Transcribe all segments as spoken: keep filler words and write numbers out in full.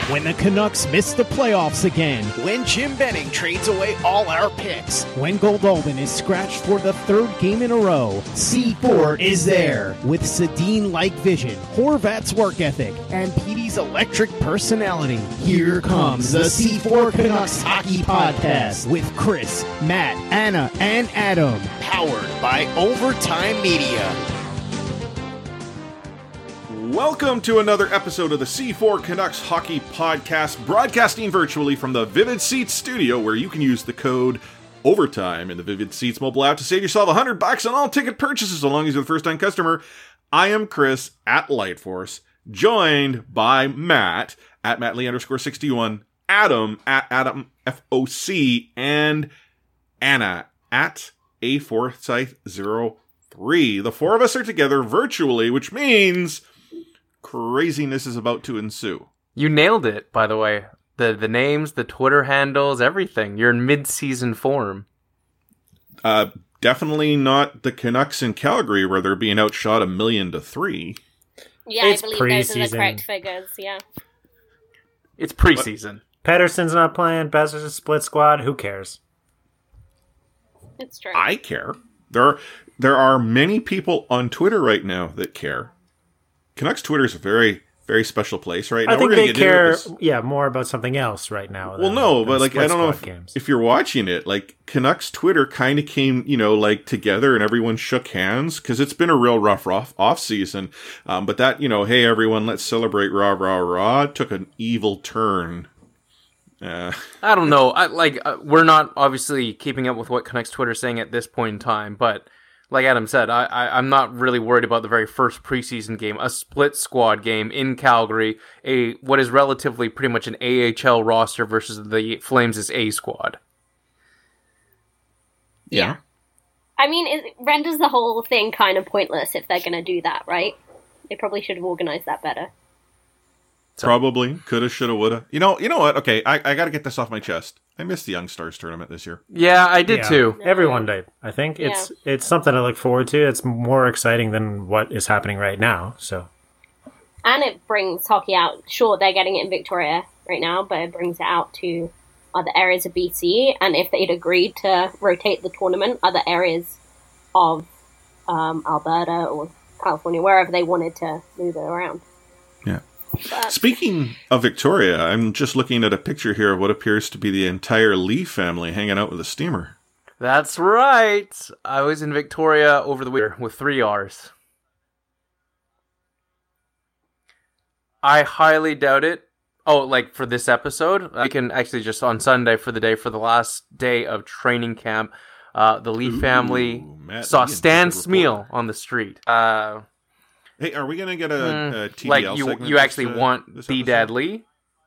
When the Canucks miss the playoffs again. When Jim Benning trades away all our picks. When Goldalden is scratched for the third game in a row. C four is there. With Sedin-like vision, Horvat's work ethic, and Petey's electric personality. Here comes the C four Canucks Hockey Podcast with Chris, Matt, Anna, and Adam. Powered by Overtime Media. Welcome to another episode of the C four Canucks Hockey Podcast, broadcasting virtually from the Vivid Seats studio, where you can use the code OVERTIME in the Vivid Seats mobile app to save yourself one hundred bucks on all ticket purchases, so long as you're the first-time customer. I am Chris at Lightforce, joined by Matt at MattLee underscore sixty-one, Adam at Adam F O C, and Anna at A Forsyth zero three. The four of us are together virtually, which means craziness is about to ensue. You nailed it, by the way. The the names, the Twitter handles, everything. You're in mid-season form. Uh, definitely not the Canucks in Calgary, where they're being outshot a million to three. Yeah, It's I believe those are the pre-season. correct figures, yeah. It's preseason. Pedersen's not playing. Bezos is split squad. Who cares? It's true. I care. There are, there are many people on Twitter right now that care. Canucks Twitter is a very, very special place right now. I think We're gonna they get into care, this. yeah, more about something else right now. Well, than- no, than but like, split I don't know squad if, games. if you're watching it, like, Canucks Twitter kind of came, you know, like, together and everyone shook hands, because it's been a real rough off, off season. Um, but that, you know, hey, everyone, let's celebrate rah, rah, rah, took an evil turn. Uh, I don't know. I, like, uh, we're not obviously keeping up with what Canucks Twitter is saying at this point in time, but like Adam said, I, I, I'm not really worried about the very first preseason game, a split squad game in Calgary, a what is relatively pretty much an A H L roster versus the Flames' A squad. Yeah. I mean, it renders the whole thing kind of pointless if they're going to do that, right? They probably should have organized that better. Probably. Coulda, shoulda, woulda. You know, you know what? Okay, I, I gotta get this off my chest. I missed the Young Stars tournament this year. Yeah, I did Yeah. too. Everyone did. I think it's it's something to look forward to. It's more exciting than what is happening right now. So And it brings hockey out. Sure, they're getting it in Victoria right now, but it brings it out to other areas of B C. And if they'd agreed to rotate the tournament, other areas of um, Alberta or California, wherever they wanted to move it around. Yeah. But Speaking of Victoria, I'm just looking at a picture here of what appears to be the entire Lee family hanging out with a steamer. That's right. I was in Victoria over the winter with three R's. I highly doubt it. Oh, like for this episode? I can actually just on Sunday for the day, for the last day of training camp, uh, the Lee Ooh, family Matt saw Lee, Stan good Smeal reporter. on the street. Uh, Hey, are we going to get a, mm, a T D L like, you segment you this, actually uh, want this the episode? Dad Lee?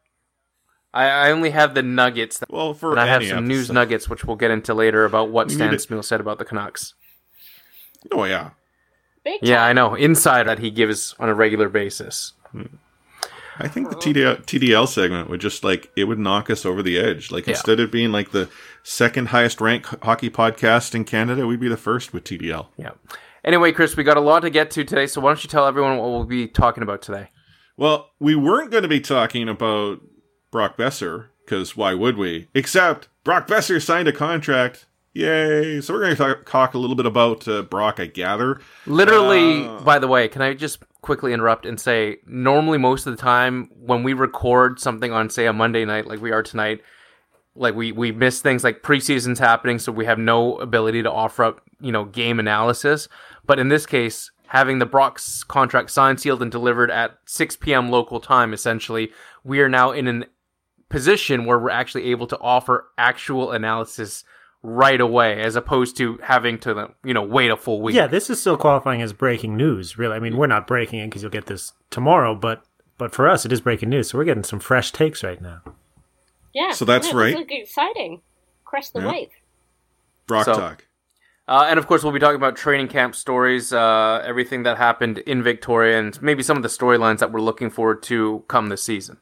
I, I only have the nuggets. That, Well, for and I have any some news episode. nuggets, which we'll get into later, about what We Stan need it. Smeal said about the Canucks. Oh, yeah. big Yeah, time. I know. Inside that he gives on a regular basis. I think the T D L, T D L segment would just, like, it would knock us over the edge. Like, Yeah. instead of being, like, the second highest ranked hockey podcast in Canada, we'd be the first with T D L. Yeah. Anyway, Chris, we got a lot to get to today, so why don't you tell everyone what we'll be talking about today? Well, we weren't going to be talking about Brock Besser, because why would we? Except Brock Besser signed a contract. Yay. So we're going to talk, talk a little bit about uh, Brock, I gather. Literally, Uh, by the way, can I just quickly interrupt and say, normally most of the time when we record something on, say, a Monday night like we are tonight, like we, we miss things like preseason's happening, so we have no ability to offer up, you know, game analysis. But in this case, having the Brock's contract signed, sealed, and delivered at six p.m. local time, essentially, we are now in a position where we're actually able to offer actual analysis right away, as opposed to having to, you know, wait a full week. yeah, this is still qualifying as breaking news. Really, I mean, we're not breaking it because you'll get this tomorrow, but but for us, it is breaking news. So we're getting some fresh takes right now. Yeah. So that's yeah, right. This is exciting. Crest the Yeah. wave. Brock So- talk. Uh, and of course, we'll be talking about training camp stories, uh, everything that happened in Victoria, and maybe some of the storylines that we're looking forward to come this season.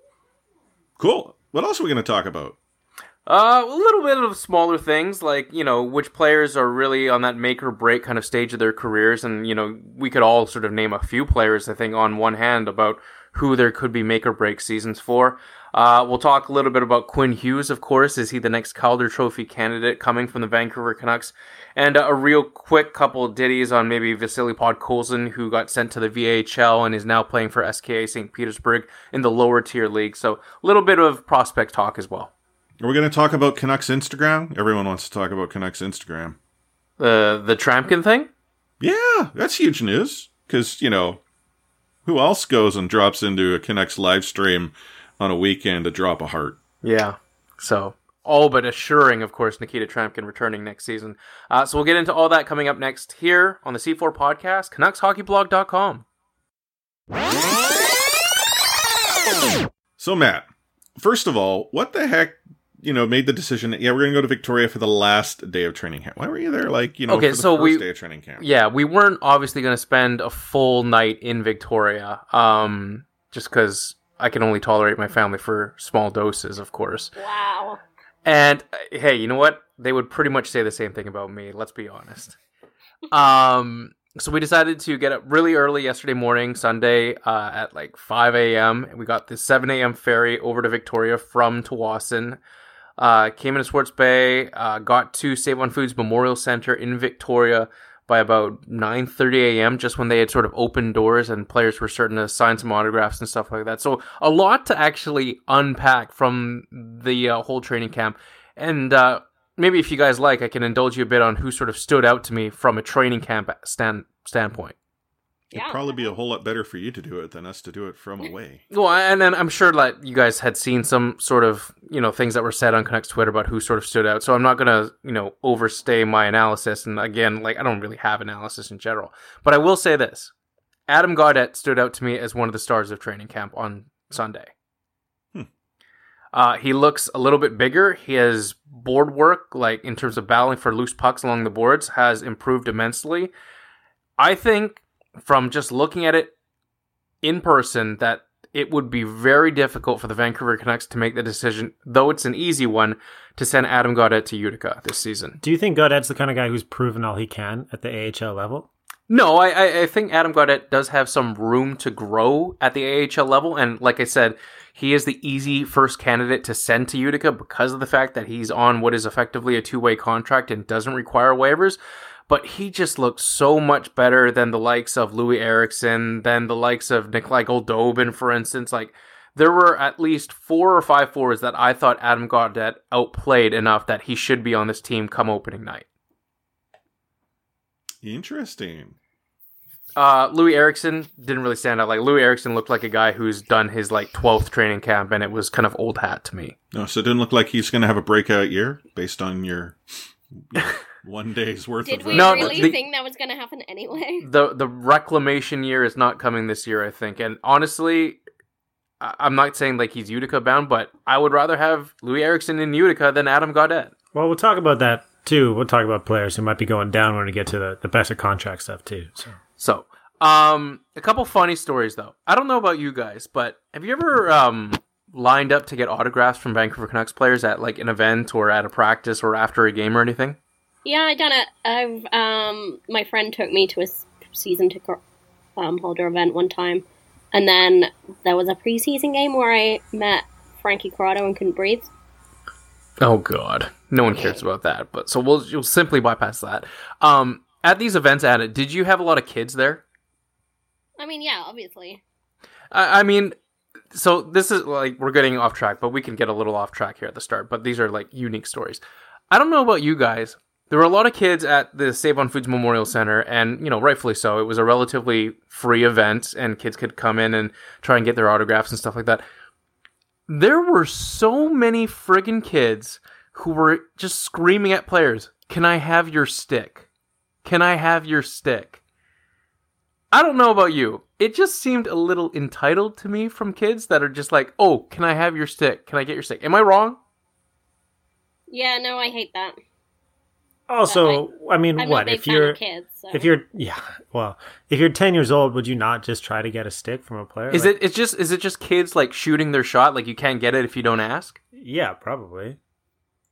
Cool. What else are we going to talk about? Uh, a little bit of smaller things, like, you know, which players are really on that make or break kind of stage of their careers. And, you know, we could all sort of name a few players, I think, on one hand about who there could be make or break seasons for. Uh, we'll talk a little bit about Quinn Hughes, of course. Is he the next Calder Trophy candidate coming from the Vancouver Canucks? And uh, a real quick couple of ditties on maybe Vasily Podkolzin, who got sent to the V H L and is now playing for S K A Saint Petersburg in the lower tier league. So a little bit of prospect talk as well. Are we going to talk about Canucks Instagram? Everyone wants to talk about Canucks Instagram. The the Trampkin thing? Yeah, that's huge news. Because, you know, who else goes and drops into a Canucks live stream on a weekend to drop a heart? Yeah. So, all but assuring, of course, Nikita Trampkin returning next season. Uh, so we'll get into all that coming up next here on the C four Podcast, Canucks Hockey Blog dot com. So, Matt, first of all, what the heck, you know, made the decision that, yeah, we're going to go to Victoria for the last day of training camp? Why were you there, like, you know, okay, for the so first we, day of training camp? Yeah, we weren't obviously going to spend a full night in Victoria, um, just because I can only tolerate my family for small doses, of course. Wow. And, uh, hey, you know what? They would pretty much say the same thing about me, let's be honest. Um... So we decided to get up really early yesterday morning, Sunday, uh, at like five a.m. We got the seven a.m. ferry over to Victoria from Tsawwassen. Uh, came into Swartz Bay, uh, got to Save on Foods Memorial Center in Victoria by about nine thirty a.m., just when they had sort of opened doors and players were starting to sign some autographs and stuff like that. So a lot to actually unpack from the uh, whole training camp. And uh, maybe if you guys like, I can indulge you a bit on who sort of stood out to me from a training camp stand standpoint. It'd Yeah. probably be a whole lot better for you to do it than us to do it from away. Well, and then I'm sure that you guys had seen some sort of, you know, things that were said on Canucks Twitter about who sort of stood out. So I'm not going to, you know, overstay my analysis. And again, like, I don't really have analysis in general. But I will say this. Adam Gaudette stood out to me as one of the stars of training camp on Sunday. Hmm. Uh, he looks a little bit bigger. His board work, like in terms of battling for loose pucks along the boards, has improved immensely. I think from just looking at it in person that it would be very difficult for the Vancouver Canucks to make the decision, though it's an easy one, to send Adam Gaudette to Utica this season. Do you think Gaudette's the kind of guy who's proven all he can at the A H L level? No, I- I, I think Adam Gaudette does have some room to grow at the A H L level, and like I said, he is the easy first candidate to send to Utica because of the fact that he's on what is effectively a two-way contract and doesn't require waivers. But he just looks so much better than the likes of Louis Eriksson, than the likes of Nikolai Goldobin, for instance. Like, there were at least four or five forwards that I thought Adam Gaudette outplayed enough that he should be on this team come opening night. Interesting. Uh, Louis Eriksson didn't really stand out. Like, Louis Eriksson looked like a guy who's done his, like, twelfth training camp, and it was kind of old hat to me. No, so it didn't look like he's going to have a breakout year based on your... your one day's worth Did of... we No, really the- think that was going to happen anyway? The the reclamation year is not coming this year, I think. And honestly, I- I'm not saying like he's Utica bound, but I would rather have Louis Eriksson in Utica than Adam Gaudette. Well, we'll talk about that too. We'll talk about players who might be going down when we get to the, the better contract stuff too. So. So, um, a couple funny stories though. I don't know about you guys, but have you ever um lined up to get autographs from Vancouver Canucks players at like an event or at a practice or after a game or anything? Yeah, I done it. I've um, my friend took me to a s- season ticket um, holder event one time, and then there was a preseason game where I met Frankie Corrado and couldn't breathe. Oh God, no one cares about that. But so we'll, we'll simply bypass that. Um, at these events, at it, did you have a lot of kids there? I mean, yeah, obviously. I, I mean, so this is like we're getting off track, but we can get a little off track here at the start. But these are like unique stories. I don't know about you guys. There were a lot of kids at the Save on Foods Memorial Center, and, you know, rightfully so. It was a relatively free event, and kids could come in and try and get their autographs and stuff like that. There were so many friggin' kids who were just screaming at players, "Can I have your stick? Can I have your stick?" I don't know about you. It just seemed a little entitled to me from kids that are just like, "Oh, can I have your stick? Can I get your stick?" Am I wrong? Yeah, no, I hate that. Also, I mean, I'm what not a big if fan you're of kids, so. if you're yeah, well, if you're ten years old, would you not just try to get a stick from a player? Is Like, it it's just is it just kids like shooting their shot, like you can't get it if you don't ask? Yeah, probably.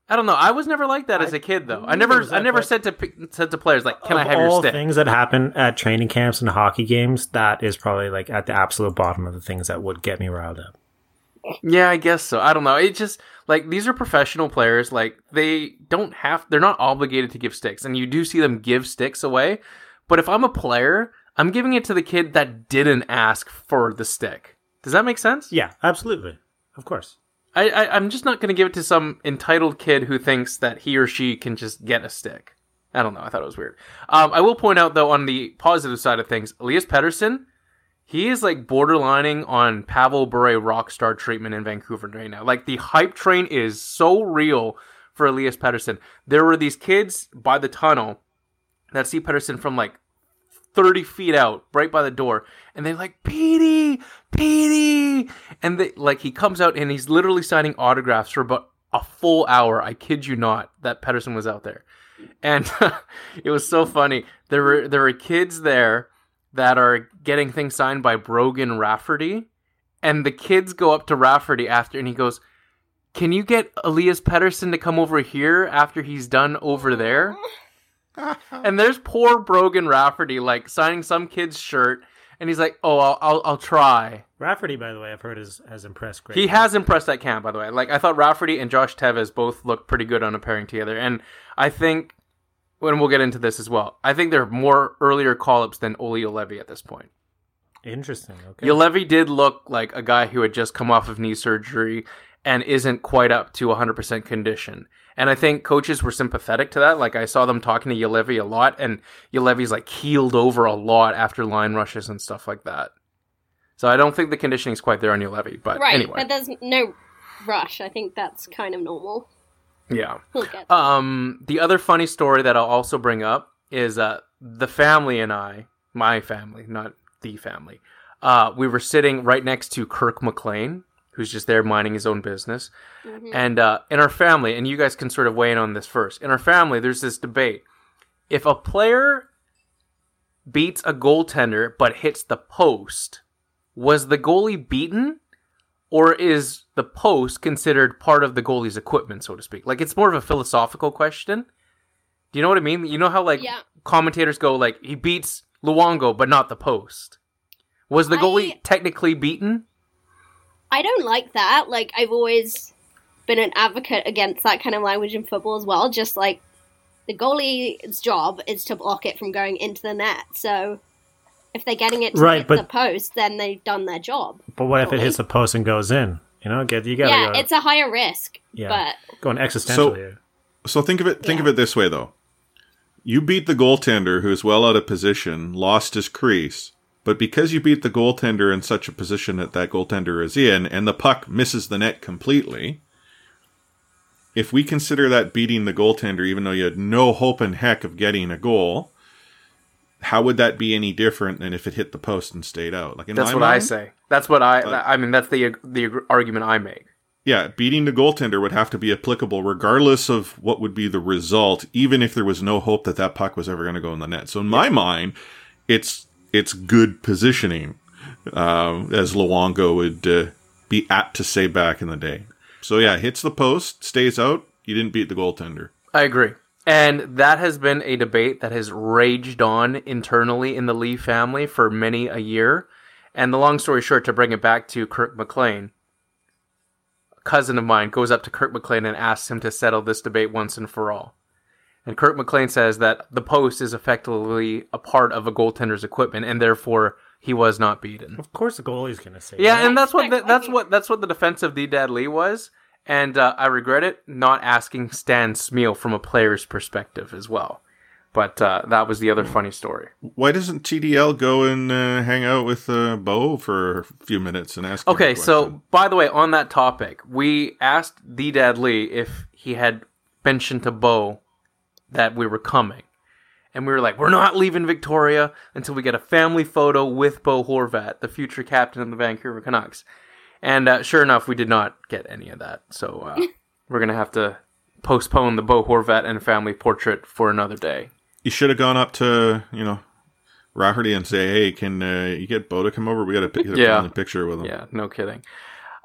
I don't know. I was never like that as a kid, though. I never, I never said to p- said to players like, "Can I have your stick?" All things that happen at training camps and hockey games, that is probably like at the absolute bottom of the things that would get me riled up. Yeah, I guess so. I don't know. It just like these are professional players. Like they don't have, they're not obligated to give sticks, and you do see them give sticks away. But if I'm a player, I'm giving it to the kid that didn't ask for the stick. Does that make sense? Yeah, absolutely. Of course. I, I, I'm just not going to give it to some entitled kid who thinks that he or she can just get a stick. I don't know. I thought it was weird. Um, I will point out, though, on the positive side of things, Elias Pettersson, he is like borderlining on Pavel Bure rockstar treatment in Vancouver right now. Like the hype train is so real for Elias Pettersson. There were these kids by the tunnel that see Pettersson from like thirty feet out, right by the door, and they're like, Petey, Petey, and they like he comes out and he's literally signing autographs for about a full hour. I kid you not, that Pettersson was out there, and it was so funny. There were there were kids there that are getting things signed by Brogan Rafferty, and the kids go up to Rafferty after, and he goes, "Can you get Elias Pettersson to come over here after he's done over there?" And there's poor Brogan Rafferty like signing some kid's shirt, and he's like, "Oh, I'll I'll, I'll try." Rafferty, by the way, I've heard has, has impressed great. He has impressed at camp, by the way. Like I thought Rafferty and Josh Tevez both looked pretty good on a pairing together, and I think when we'll get into this as well, I think they're more earlier call-ups than Olli Juolevi at this point. Interesting. Okay. Juolevi did look like a guy who had just come off of knee surgery and isn't quite up to one hundred percent condition. And I think coaches were sympathetic to that. Like, I saw them talking to Juolevi a lot, and Juolevi's, like, keeled over a lot after line rushes and stuff like that. So I don't think the conditioning's quite there on Juolevi, but right, anyway. But there's no rush. I think that's kind of normal. Yeah. We'll get there. Um, the other funny story that I'll also bring up is uh, the family and I, my family, not the family, uh, we were sitting right next to Kirk McLean, who's just there minding his own business. Mm-hmm. And uh, in our family, and you guys can sort of weigh in on this first, in our family, there's this debate. If a player beats a goaltender but hits the post, was the goalie beaten? Or is the post considered part of the goalie's equipment, so to speak? Like, it's more of a philosophical question. Do you know what I mean? You know how, like, yeah. commentators go, like, he beats Luongo, but not the post. Was the goalie I... technically beaten? I don't like that. Like, I've always been an advocate against that kind of language in football as well. Just, like, the goalie's job is to block it from going into the net. So, if they're getting it to right, hit but, the post, then they've done their job. But what goalie. if it hits the post and goes in? You know, get you gotta Yeah, go, it's a higher risk. Yeah, but going existential So- here. So think of it. Think Yeah. of it this way, though. You beat the goaltender, who's well out of position, lost his crease, but because you beat the goaltender in such a position that that goaltender is in, and the puck misses the net completely, if we consider that beating the goaltender, even though you had no hope in heck of getting a goal, how would that be any different than if it hit the post and stayed out? Like in That's my what mind, I say. That's what I. Uh, I mean, that's the the argument I make. Yeah, beating the goaltender would have to be applicable regardless of what would be the result, even if there was no hope that that puck was ever going to go in the net. So in my mind, it's it's good positioning, uh, as Luongo would uh, be apt to say back in the day. So yeah, hits the post, stays out. You didn't beat the goaltender. I agree. And that has been a debate that has raged on internally in the Lee family for many a year. And the long story short, to bring it back to Kirk McLean, a cousin of mine goes up to Kirk McLean and asks him to settle this debate once and for all. And Kirk McLean says that the post is effectively a part of a goaltender's equipment, and therefore he was not beaten. Of course, the goalie's going to say Yeah, that. and that's what the, that's what that's what the defense of D Dad Lee was. And uh, I regret it not asking Stan Smeal from a player's perspective as well. But uh, that was the other funny story. Why doesn't T D L go and uh, hang out with uh, Bo for a few minutes and ask him Okay, a question? so by the way, on that topic, we asked D Dad Lee if he had mentioned to Bo that we were coming. And we were like, we're not leaving Victoria until we get a family photo with Bo Horvat, the future captain of the Vancouver Canucks. And uh, sure enough, we did not get any of that. So uh, we're going to have to postpone the Bo Horvat and family portrait for another day. You should have gone up to, you know, Rafferty and say, hey, can uh, you get Bo to come over? We got to get a Yeah. family picture with him. Yeah, no kidding.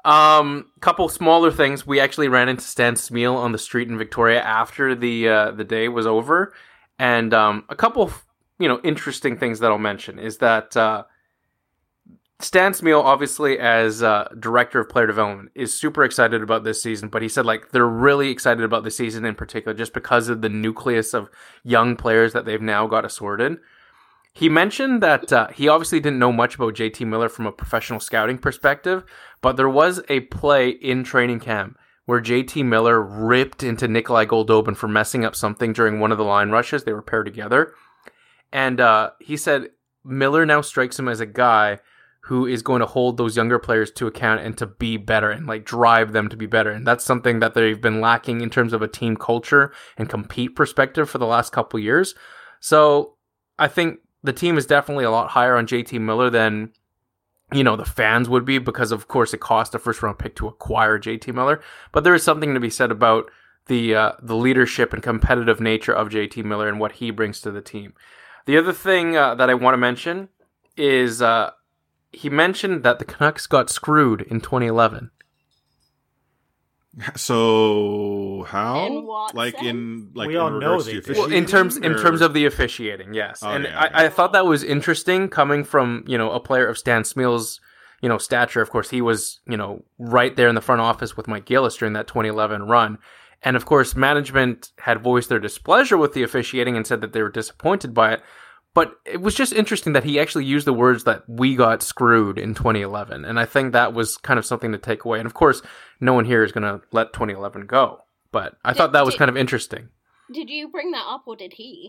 Um, couple smaller things. We actually ran into Stan Smeel on the street in Victoria after the uh, the day was over, and um, a couple, you know, interesting things that I'll mention is that uh, Stan Smeel, obviously as uh, director of player development, is super excited about this season. But he said like they're really excited about the season in particular, just because of the nucleus of young players that they've now got assorted. He mentioned that uh, he obviously didn't know much about J T Miller from a professional scouting perspective, but there was a play in training camp where J T Miller ripped into Nikolai Goldobin for messing up something during one of the line rushes. They were paired together. And uh, he said Miller now strikes him as a guy who is going to hold those younger players to account and to be better and like drive them to be better. And that's something that they've been lacking in terms of a team culture and compete perspective for the last couple years. So I think the team is definitely a lot higher on J T Miller than, you know, the fans would be, because of course it cost a first round pick to acquire J T Miller. But there is something to be said about the uh, the leadership and competitive nature of J T Miller and what he brings to the team. The other thing uh, that I want to mention is uh, he mentioned that the Canucks got screwed in twenty eleven. So how? In what like sense? in like We in all know regards they to did. officiating, Well, in terms in or- terms of the officiating, yes. Oh, and yeah, I, okay. I thought that was interesting coming from, you know, a player of Stan Smeel's, you know, stature. Of course, he was, you know, right there in the front office with Mike Gillis during that twenty eleven run. And of course, management had voiced their displeasure with the officiating and said that they were disappointed by it. But it was just interesting that he actually used the words that we got screwed in twenty eleven. And I think that was kind of something to take away. And of course, no one here is going to let twenty eleven go. But I Did- thought that was did- kind of interesting. Did you bring that up, or did he?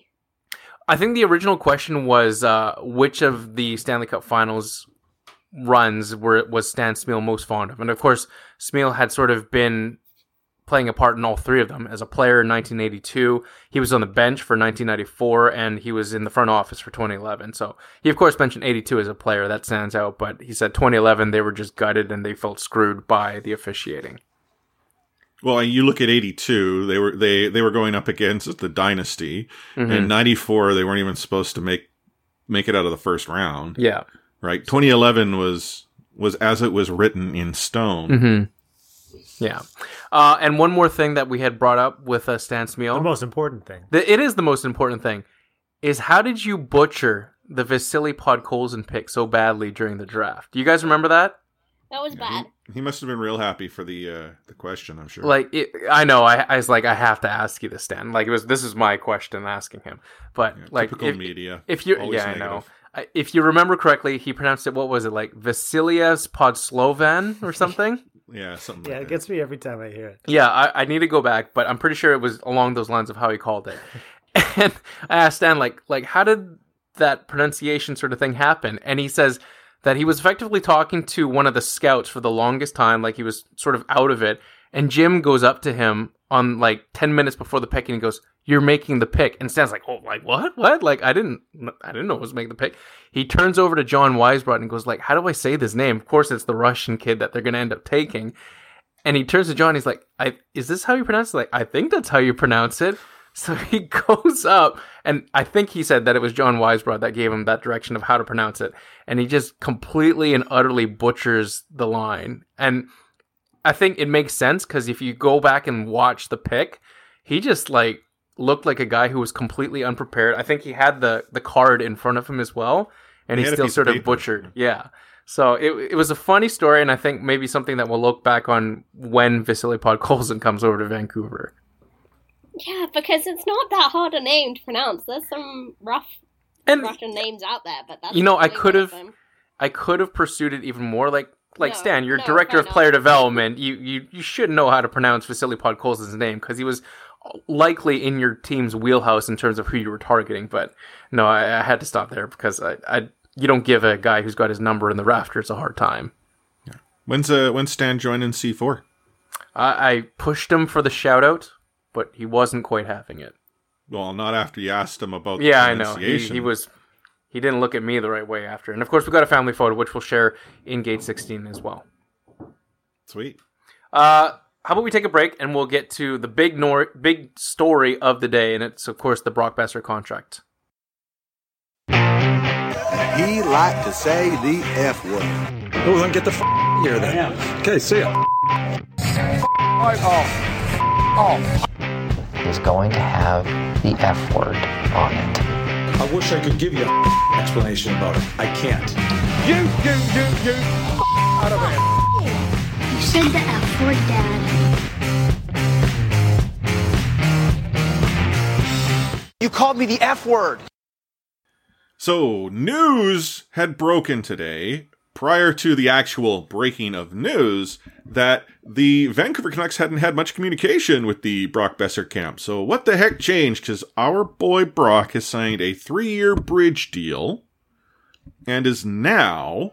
I think the original question was uh, which of the Stanley Cup Finals runs were was Stan Smeel most fond of, and of course Smeel had sort of been playing a part in all three of them. As a player in nineteen eighty-two, he was on the bench for nineteen ninety-four, and he was in the front office for twenty eleven. So he of course mentioned eighty-two as a player, that stands out, but he said twenty eleven they were just gutted and they felt screwed by the officiating. Well, you look at eighty-two, they were they they were going up against the Dynasty. Mm-hmm. In ninety-four, they weren't even supposed to make make it out of the first round. Yeah. Right? twenty eleven was was as it was written in stone. Mm-hmm. Yeah. Uh, and one more thing that we had brought up with uh, Stan Smeel. The most important thing. The, it is the most important thing, is how did you butcher the Vasily Podkolzin pick so badly during the draft? Do you guys remember that? That was bad. He, he must have been real happy for the uh, the question, I'm sure. Like, it, I know, I, I was like, I have to ask you this, Stan. Like, it was this is my question asking him. But Yeah, like, typical if, media. if you, Always yeah, I know. negative. I- If you remember correctly, he pronounced it. What was it, like Vasilias Podslovan or something? Yeah, something Yeah, like it that. gets me every time I hear it. Yeah, I, I need to go back, but I'm pretty sure it was along those lines of how he called it. And I asked Stan, like, like how did that pronunciation sort of thing happen? And he says that he was effectively talking to one of the scouts for the longest time, like he was sort of out of it. And Jim goes up to him on like ten minutes before the pick, and he goes, "You're making the pick." And Stan's like, "Oh, like what? What? Like I didn't, I didn't know it was making the pick." He turns over to John Weisbrot and goes, "Like, how do I say this name?" Of course, it's the Russian kid that they're going to end up taking. And he turns to John. He's like, "I is this how you pronounce it?" Like, I think that's how you pronounce it. So he goes up, and I think he said that it was John Weisbrot that gave him that direction of how to pronounce it. And he just completely and utterly butchers the line. And I think it makes sense, because if you go back and watch the pick, he just like looked like a guy who was completely unprepared. I think he had the, the card in front of him as well, and He he, had a still piece of sort of paper. butchered. Yeah. So it it was a funny story, and I think maybe something that we'll look back on when Vasily Podkolzin comes over to Vancouver. Yeah, because it's not that hard a name to pronounce. There's some rough And Russian names out there, but that's You know, I probably could one of have- them. I could have pursued it even more. Like, like No, Stan, you're no, director fair of player enough. development. You, you you should know how to pronounce Vasily Podkolzin's name, because he was likely in your team's wheelhouse in terms of who you were targeting. But no, I, I had to stop there, because I, I you don't give a guy who's got his number in the rafters a hard time. When's uh when's Stan joining C four? I, I pushed him for the shout out, but he wasn't quite having it. Well, not after you asked him about Yeah, the I know. He, pronunciation. he was. He didn't look at me the right way after. And of course, we got a family photo, which we'll share in Gate sixteen as well. Sweet. Uh, how about we take a break and we'll get to the big nor- big story of the day, and it's of course the Brock Besser contract. He liked to say the F word. Well, then get the f- here then. Okay, see ya. Is going to have the F word on it. I wish I could give you an explanation about it. I can't. You, you, you, you, out of here. You said the F word, Dad. You called me the F word. So, news had broken today, prior to the actual breaking of news, that the Vancouver Canucks hadn't had much communication with the Brock Boeser camp. So what the heck changed? Because our boy Brock has signed a three-year bridge deal and is now,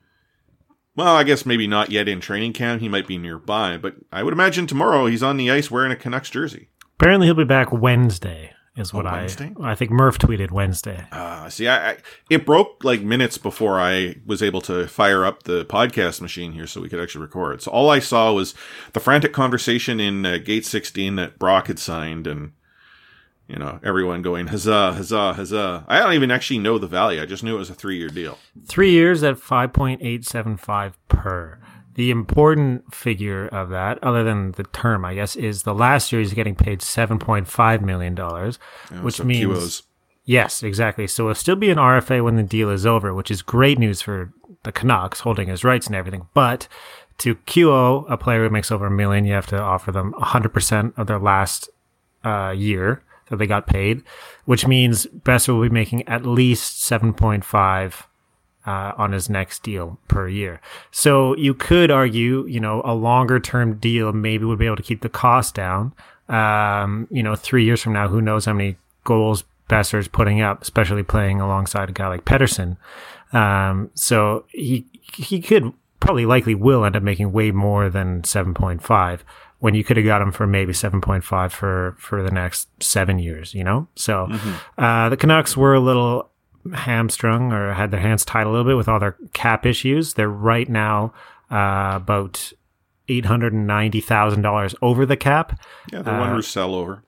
well, I guess maybe not yet in training camp. He might be nearby, but I would imagine tomorrow he's on the ice wearing a Canucks jersey. Apparently he'll be back Wednesday. Is what oh, I Wednesday? I think Murph tweeted Wednesday. Uh, see, I, I it broke like minutes before I was able to fire up the podcast machine here so we could actually record. So all I saw was the frantic conversation in uh, Gate sixteen that Brock had signed, and you know everyone going huzzah, huzzah, huzzah. I don't even actually know the value. I just knew it was a three year deal. Three years at five point eight seven five per. The important figure of that, other than the term, I guess, is the last year he's getting paid seven point five million dollars, yeah, which so means... Q Os. Yes, exactly. So he'll still be an R F A when the deal is over, which is great news for the Canucks, holding his rights and everything. But to Q O, a player who makes over a million, you have to offer them one hundred percent of their last uh, year that they got paid, which means Boeser will be making at least seven point five Uh, on his next deal per year. So you could argue, you know, a longer term deal maybe would be able to keep the cost down. Um, you know, three years from now, who knows how many goals Boeser's putting up, especially playing alongside a guy like Pettersson. Um, so he, he could probably likely will end up making way more than seven point five when you could have got him for maybe seven point five for, for the next seven years, you know? So, mm-hmm. uh, the Canucks were a little hamstrung or had their hands tied a little bit with all their cap issues. They're right now uh, about eight hundred ninety thousand dollars over the cap. Yeah, they won uh, Roussel over.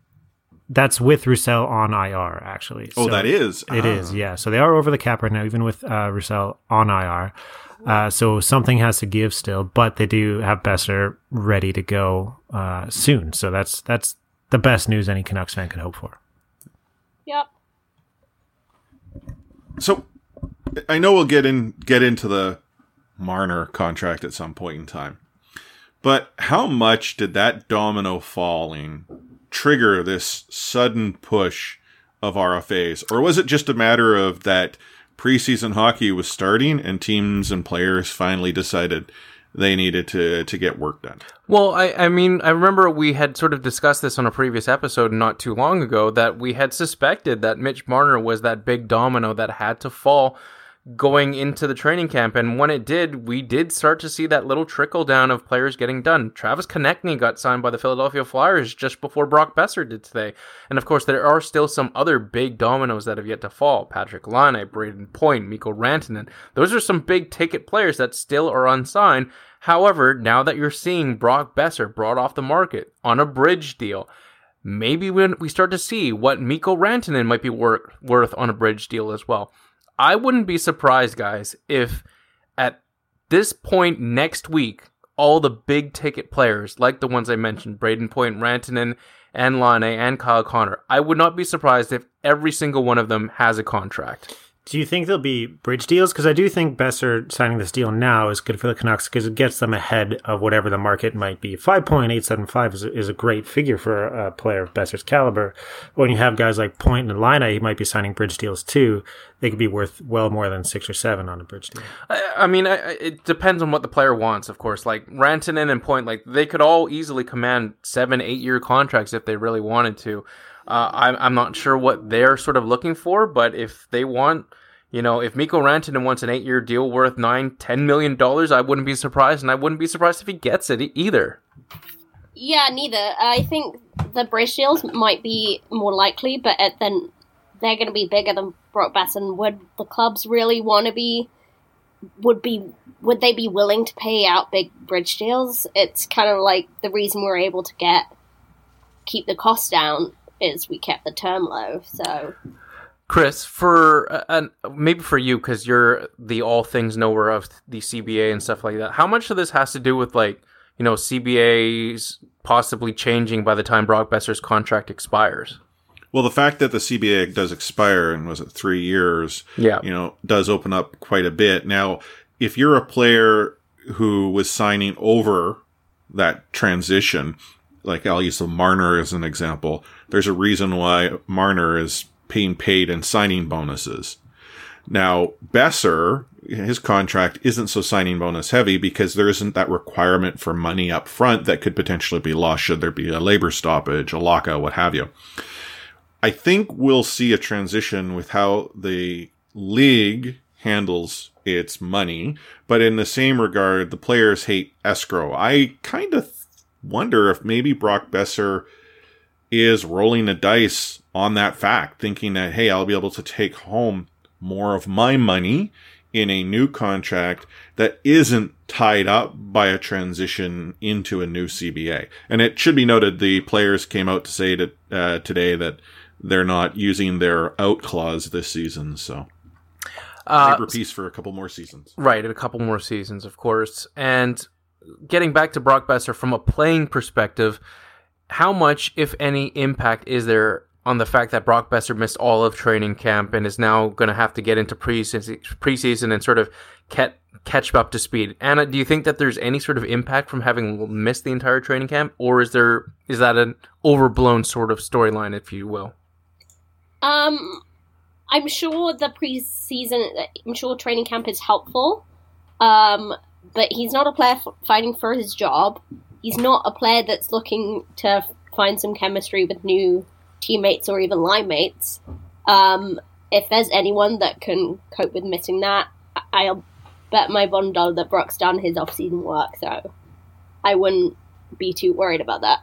That's with Roussel on I R, actually. Oh, so that is? It ah. is, yeah. So they are over the cap right now, even with uh, Roussel on I R. Uh, so something has to give still, but they do have Boeser ready to go uh, soon. So that's that's the best news any Canucks fan can hope for. Yep. So, I know we'll get in get into the Marner contract at some point in time, but how much did that domino falling trigger this sudden push of R F As, or was it just a matter of that preseason hockey was starting and teams and players finally decided they needed to to get work done? Well, I, I mean, I remember we had sort of discussed this on a previous episode not too long ago, that we had suspected that Mitch Marner was that big domino that had to fall going into the training camp. And when it did, we did start to see that little trickle down of players getting done. Travis Konechny got signed by the Philadelphia Flyers just before Brock Boeser did today. And of course, there are still some other big dominoes that have yet to fall. Patrick Laine, Braden Point, Mikko Rantanen. Those are some big ticket players that still are unsigned. However, now that you're seeing Brock Boeser brought off the market on a bridge deal, maybe when we start to see what Mikko Rantanen might be wor- worth on a bridge deal as well. I wouldn't be surprised, guys, if at this point next week, all the big ticket players, like the ones I mentioned, Braden Point, Rantanen, and Laine, and Kyle Connor, I would not be surprised if every single one of them has a contract. Do you think there'll be bridge deals? Because I do think Boeser signing this deal now is good for the Canucks because it gets them ahead of whatever the market might be. five point eight seven five is, is a great figure for a player of Boeser's caliber. When you have guys like Point and Laine, he might be signing bridge deals too. They could be worth well more than six or seven on a bridge deal. I, I mean, I, it depends on what the player wants, of course. Like Rantanen and Point, like they could all easily command seven, eight-year contracts if they really wanted to. Uh, I'm, I'm not sure what they're sort of looking for, but if they want, you know, if Mikko Rantanen wants an eight-year deal worth nine, ten million dollars, I wouldn't be surprised, and I wouldn't be surprised if he gets it either. Yeah, neither. I think the bridge deals might be more likely, but then they're going to be bigger than Brock Boeser. Would the clubs really want to be? Would be? Would they be willing to pay out big bridge deals? It's kind of like the reason we're able to get keep the costs down is we kept the term low. So Chris, for uh, uh, maybe for you, because you're the all things knower of the C B A and stuff like that, how much of this has to do with, like, you know, C B A's possibly changing by the time Brock Besser's contract expires? Well, the fact that the C B A does expire in, was it three years, yeah. you know, does open up quite a bit. Now, if you're a player who was signing over that transition, like I'll use the Marner as an example, there's a reason why Marner is being paid in signing bonuses. Now, Besser, his contract isn't so signing bonus heavy because there isn't that requirement for money up front that could potentially be lost should there be a labor stoppage, a lockout, what have you. I think we'll see a transition with how the league handles its money, but in the same regard, the players hate escrow. I kind of wonder if maybe Brock Besser is rolling the dice on that fact, thinking that, hey, I'll be able to take home more of my money in a new contract that isn't tied up by a transition into a new C B A. And it should be noted, the players came out to say that uh, today that they're not using their out clause this season, so uh, labor peace for a couple more seasons. Right, a couple more seasons, of course. And getting back to Brock Besser from a playing perspective, how much, if any, impact is there on the fact that Brock Besser missed all of training camp and is now going to have to get into preseason, preseason and sort of catch, catch up to speed? Anna, do you think that there's any sort of impact from having missed the entire training camp, or is there is that an overblown sort of storyline, if you will? Um, I'm sure the preseason, I'm sure training camp is helpful, um, but he's not a player f- fighting for his job. He's not a player that's looking to find some chemistry with new teammates or even line mates. Um, if there's anyone that can cope with missing that, I'll bet my bottom dollar that Brock's done his off-season work, so I wouldn't be too worried about that.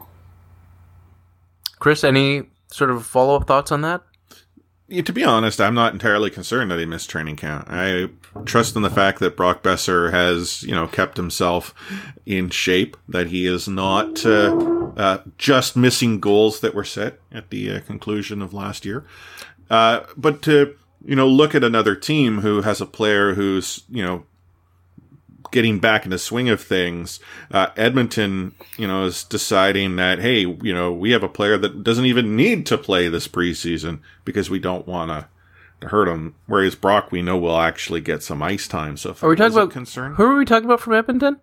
Chris, any sort of follow-up thoughts on that? Yeah, to be honest, I'm not entirely concerned that he missed training camp. I trust in the fact that Brock Besser has, you know, kept himself in shape, that he is not uh, uh, just missing goals that were set at the uh, conclusion of last year. Uh, but to, you know, look at another team who has a player who's, you know, getting back in the swing of things, uh, Edmonton, you know, is deciding that, hey, you know, we have a player that doesn't even need to play this preseason because we don't want to hurt him. Whereas Brock, we know will actually get some ice time. So, if are we talking about concern, who are we talking about from Edmonton?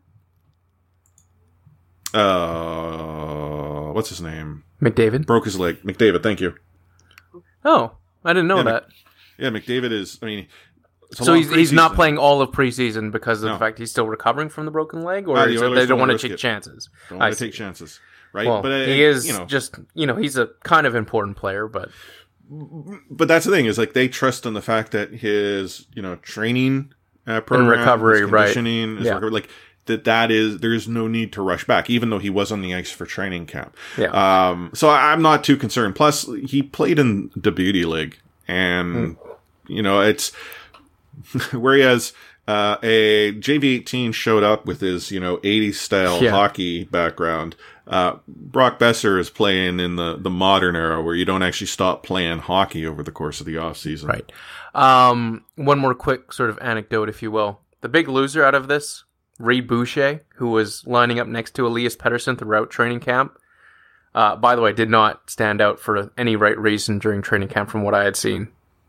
Uh, what's his name? McDavid. Broke his leg. McDavid. Thank you. Oh, I didn't know yeah, that. Mc, yeah, McDavid is. I mean. So he's he's not playing all of preseason because of no. the fact he's still recovering from the broken leg, or uh, is the it they don't want to risk take it. chances? Don't want to take chances, right? Well, but uh, he is you know, just you know he's a kind of important player, but but that's the thing is like they trust in the fact that his you know training uh, program, and recovery, his right? Conditioning, his yeah. recovery, like that. That is there's no need to rush back, even though he was on the ice for training camp. Yeah. Um. So I'm not too concerned. Plus, he played in the Beauty League, and mm. you know it's. Whereas uh, a J V eighteen showed up with his, you know, eighties style yeah. hockey background. Uh, Brock Besser is playing in the, the modern era where you don't actually stop playing hockey over the course of the off season. Right. Um, one more quick sort of anecdote, if you will. The big loser out of this, Reid Boucher, who was lining up next to Elias Pettersson throughout training camp. Uh, by the way, did not stand out for any right reason during training camp from what I had seen.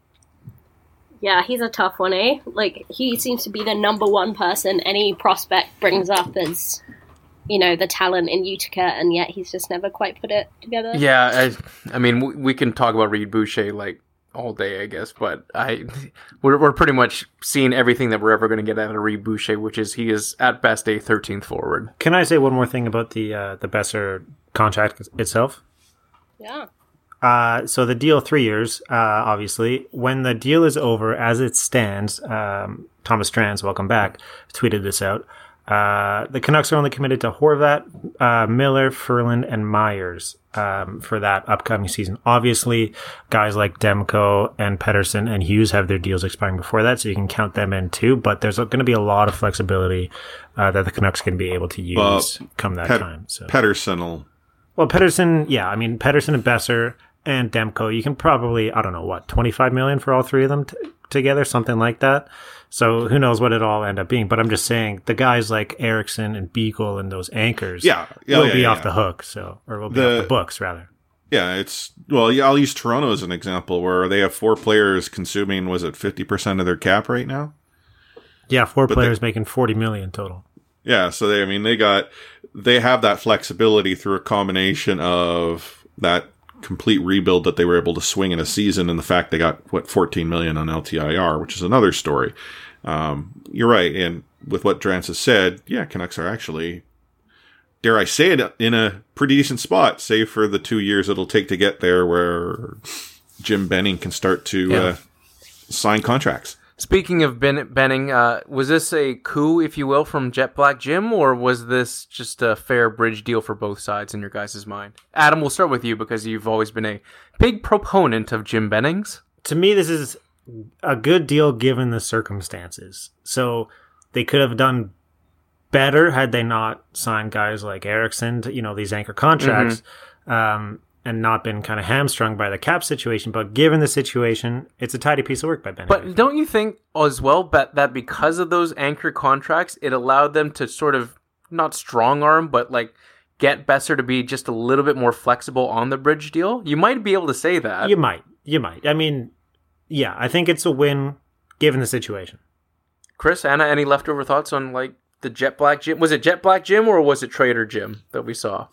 Yeah, he's a tough one, eh? Like, he seems to be the number one person any prospect brings up as, you know, the talent in Utica, and yet he's just never quite put it together. Yeah, I, I mean, we, we can talk about Reid Boucher, like, all day, I guess, but I we're, we're pretty much seeing everything that we're ever going to get out of Reid Boucher, which is he is, at best, a thirteenth forward. Can I say one more thing about the, uh, the Besser contract itself? Yeah. Uh, so the deal, three years, uh, obviously. When the deal is over, as it stands, um, Thomas Strands, welcome back, tweeted this out. Uh, the Canucks are only committed to Horvat, uh, Miller, Ferland, and Myers um, for that upcoming season. Obviously, guys like Demko and Pettersson and Hughes have their deals expiring before that, so you can count them in too. But there's going to be a lot of flexibility uh, that the Canucks can be able to use well, come that Pet- time. So. Pettersson will... Well, Pettersson, yeah. I mean, Pettersson and Besser... and Demko, you can probably, I don't know, what, twenty-five million for all three of them t- together, something like that. So who knows what it all end up being. But I'm just saying, the guys like Eriksson and Beagle and those anchors yeah, yeah, will yeah, be yeah, off yeah. the hook, so or will be The- off the books, rather. Yeah, it's, well, yeah, I'll use Toronto as an example where they have four players consuming, was it fifty percent of their cap right now? Yeah, four But players they- making forty million total. Yeah, so they, I mean, they got, they have that flexibility through a combination of that complete rebuild that they were able to swing in a season and the fact they got, what, fourteen million on L T I R, which is another story. Um, you're right, and with what Drance has said, yeah, Canucks are actually, dare I say it, in a pretty decent spot, save for the two years it'll take to get there where Jim Benning can start to Yeah. uh, sign contracts. Speaking of ben- Benning, uh, was this a coup, if you will, from Jet Black Jim, or was this just a fair bridge deal for both sides in your guys' mind? Adam, we'll start with you because you've always been a big proponent of Jim Benning's. To me, this is a good deal given the circumstances. So they could have done better had they not signed guys like Eriksson to, you know, these anchor contracts, mm-hmm. um, and not been kind of hamstrung by the cap situation. But given the situation, it's a tidy piece of work by Benning. But don't you think as well but that because of those anchor contracts, it allowed them to sort of not strong arm, but like get Besser to be just a little bit more flexible on the bridge deal? You might be able to say that. You might. You might. I mean, yeah, I think it's a win given the situation. Chris, Anna, any leftover thoughts on like the Jet Black Jim? Was it Jet Black Jim or was it Trader Jim that we saw?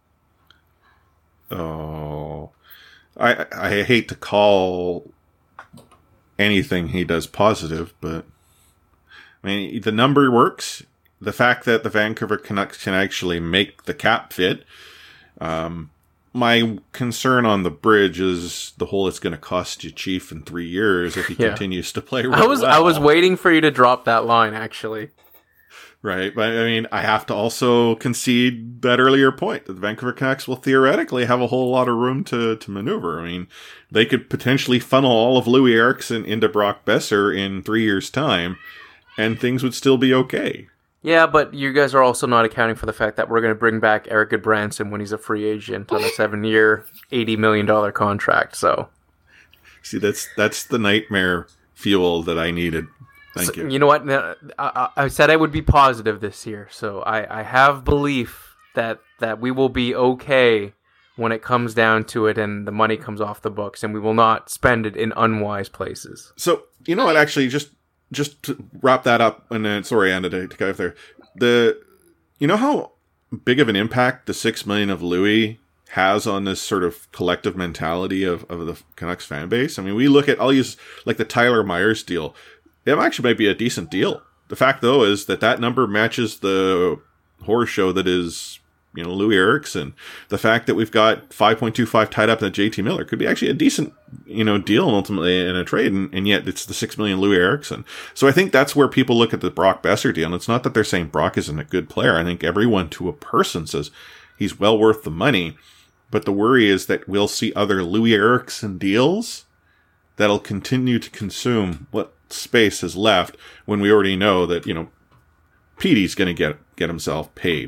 Oh, I I hate to call anything he does positive, but I mean, the number works. The fact that the Vancouver Canucks can actually make the cap fit. Um, my concern on the bridge is the whole it's going to cost you Chief in three years if he Yeah. continues to play real I was well. I was waiting for you to drop that line, actually. Right, but I mean, I have to also concede that earlier point that the Vancouver Canucks will theoretically have a whole lot of room to, to maneuver. I mean, they could potentially funnel all of Louis Eriksson into Brock Besser in three years' time, and things would still be okay. Yeah, but you guys are also not accounting for the fact that we're going to bring back Eric Goodbranson when he's a free agent on a seven-year, eighty million dollars contract. So, see, that's that's the nightmare fuel that I needed. Thank so, you. You know what? I, I said I would be positive this year, so I, I have belief that, that we will be okay when it comes down to it and the money comes off the books, and we will not spend it in unwise places. So, you know what? Actually, just just to wrap that up, and then sorry, Anna, to, to go there. The you know how big of an impact the six million of Louis has on this sort of collective mentality of, of the Canucks fan base. I mean, we look at, I'll use like the Tyler Myers deal. It actually might be a decent deal. The fact, though, is that that number matches the horror show that is, you know, Louis Eriksson. The fact that we've got five point two five tied up in J T Miller could be actually a decent, you know, deal ultimately in a trade, and, and yet it's the six million Louis Eriksson. So I think that's where people look at the Brock Besser deal, and it's not that they're saying Brock isn't a good player. I think everyone to a person says he's well worth the money, but the worry is that we'll see other Louis Eriksson deals that'll continue to consume what space is left when we already know that, you know, Petey's going to get get himself paid.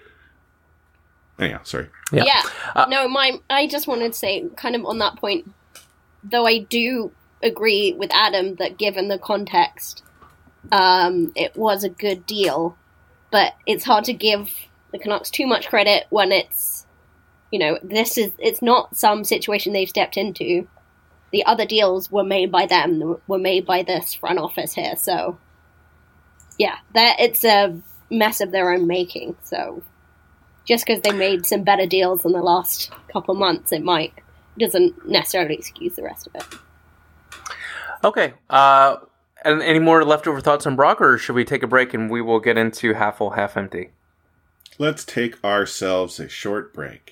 Anyhow, sorry. Yeah. Yeah. Uh, no, my I just wanted to say, kind of on that point, though I do agree with Adam that given the context, um, it was a good deal, but it's hard to give the Canucks too much credit when it's, you know, this is, it's not some situation they've stepped into. The other deals were made by them, were made by this front office here. So, yeah, that it's a mess of their own making. So, just because they made some better deals in the last couple months, it might doesn't necessarily excuse the rest of it. Okay. Uh, and any more leftover thoughts on Brock, or should we take a break and we will get into half full, half empty? Let's take ourselves a short break.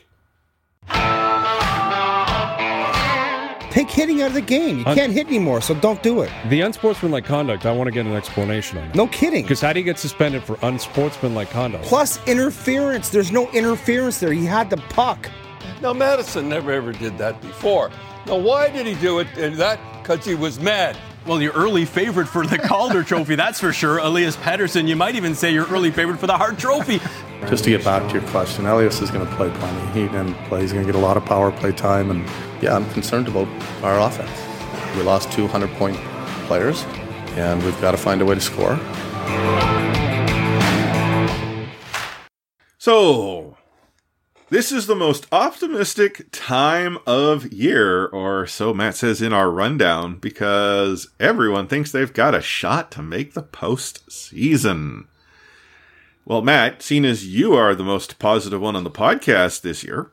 Take hitting out of the game. You Un- can't hit anymore, so don't do it. The unsportsmanlike conduct, I want to get an explanation on it. No kidding. Because how do you get suspended for unsportsmanlike conduct? Plus interference. There's no interference there. He had the puck. Now, Madison never ever did that before. Now, why did he do it? And that because he was mad. Well, your early favorite for the Calder Trophy, that's for sure. Elias Pettersson, you might even say your early favorite for the Hart Trophy. Just to get back to your question, Elias is going to play plenty. He's going to play. He's going to get a lot of power play time, and yeah, I'm concerned about our offense. We lost two hundred-point players, and we've got to find a way to score. So, this is the most optimistic time of year, or so Matt says in our rundown, because everyone thinks they've got a shot to make the postseason. Well, Matt, seeing as you are the most positive one on the podcast this year,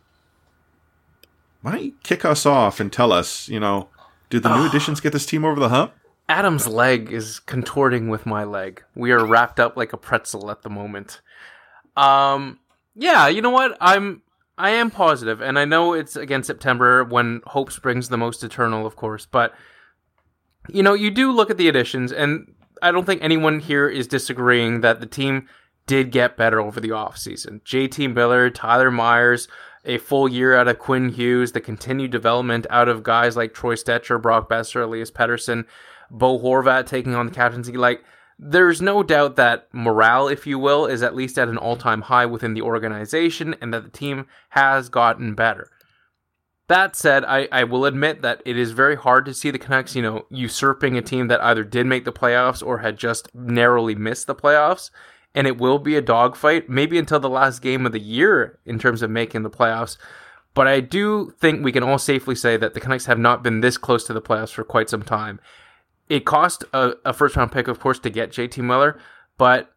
why don't you kick us off and tell us, you know, do the new additions get this team over the hump? Adam's leg is contorting with my leg. We are wrapped up like a pretzel at the moment. Um, yeah, you know what? I'm, I am positive, and I know it's again September when hope springs the most eternal, of course, but, you know, you do look at the additions, and I don't think anyone here is disagreeing that the team did get better over the offseason. J T Miller, Tyler Myers, a full year out of Quinn Hughes, the continued development out of guys like Troy Stetcher, Brock Besser, Elias Pettersson, Bo Horvat taking on the captaincy. Like, there's no doubt that morale, if you will, is at least at an all-time high within the organization and that the team has gotten better. That said, I, I will admit that it is very hard to see the Canucks, you know, usurping a team that either did make the playoffs or had just narrowly missed the playoffs. And it will be a dogfight, maybe until the last game of the year in terms of making the playoffs. But I do think we can all safely say that the Canucks have not been this close to the playoffs for quite some time. It cost a, a first-round pick, of course, to get J T Miller. But,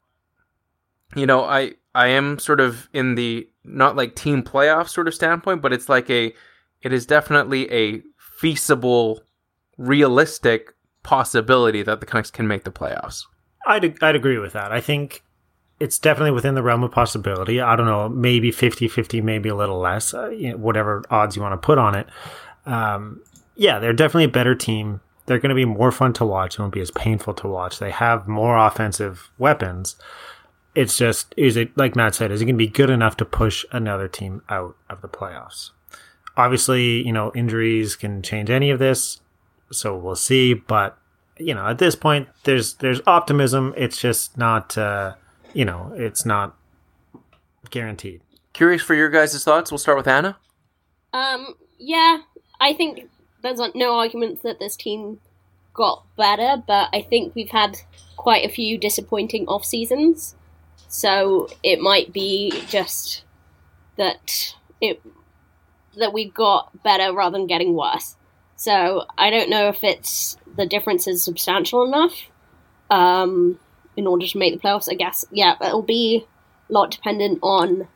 you know, I, I am sort of in the, not like team playoff sort of standpoint, but it's like a, it is definitely a feasible, realistic possibility that the Canucks can make the playoffs. I'd, I'd agree with that. I think it's definitely within the realm of possibility. I don't know, maybe fifty-fifty, maybe a little less, uh, you know, whatever odds you want to put on it. Um, yeah, they're definitely a better team. They're going to be more fun to watch. It won't be as painful to watch. They have more offensive weapons. It's just, is it, like Matt said, is it going to be good enough to push another team out of the playoffs? Obviously, you know, injuries can change any of this, so we'll see. But, you know, at this point, there's there's optimism. It's just not... Uh, You know, it's not guaranteed. Curious for your guys' thoughts. We'll start with Anna. Um, yeah, I think there's like no argument that this team got better, but I think we've had quite a few disappointing off seasons. So it might be just that it that we got better rather than getting worse. So I don't know if it's the difference is substantial enough. Um. In order to make the playoffs, I guess, yeah, it'll be a lot dependent on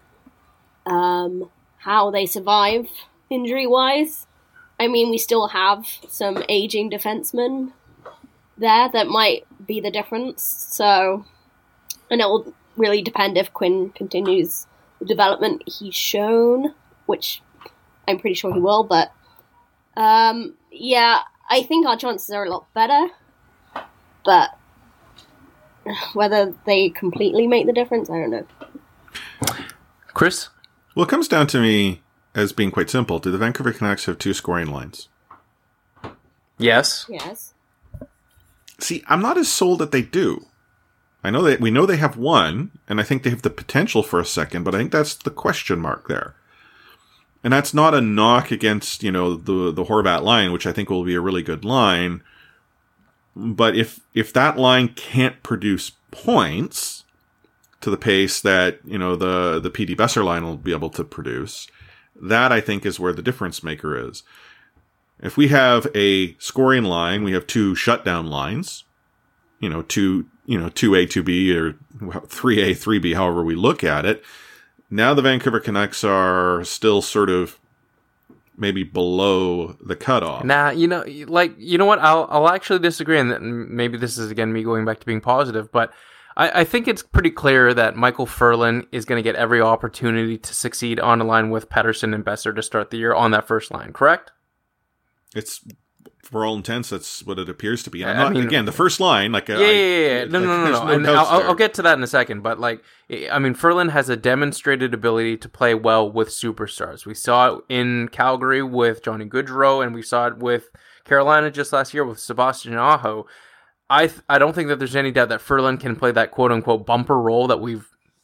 um, how they survive injury-wise. I mean, we still have some aging defensemen there that might be the difference. So, and it will really depend if Quinn continues the development he's shown, which I'm pretty sure he will. But um, yeah, I think our chances are a lot better. But whether they completely make the difference, I don't know. Chris? Well, it comes down to me as being quite simple. Do the Vancouver Canucks have two scoring lines? Yes. Yes. See, I'm not as sold that they do. I know that we know they have one, and I think they have the potential for a second, but I think that's the question mark there. And that's not a knock against, you know, the the Horvat line, which I think will be a really good line. But if if that line can't produce points to the pace that, you know, the, the P D Besser line will be able to produce, that I think is where the difference maker is. If we have a scoring line, we have two shutdown lines, you know, two, you know, two A, two B, or three A, three B, however we look at it. Now the Vancouver Canucks are still sort of maybe below the cutoff. Nah, you know, like, you know what? I'll I'll actually disagree, and maybe this is, again, me going back to being positive, but I, I think it's pretty clear that Michael Ferland is going to get every opportunity to succeed on a line with Pettersson and Besser to start the year on that first line, correct? It's, for all intents, that's what it appears to be. And I'm I not, mean, again, the first line, like... Yeah, I, yeah, yeah. No, like, no, no, no. no And doubts I'll, there. I'll get to that in a second, but, like, I mean, Ferland has a demonstrated ability to play well with superstars. We saw it in Calgary with Johnny Gaudreau, and we saw it with Carolina just last year with Sebastian Aho. I th- I don't think that there's any doubt that Ferland can play that quote-unquote bumper role that we've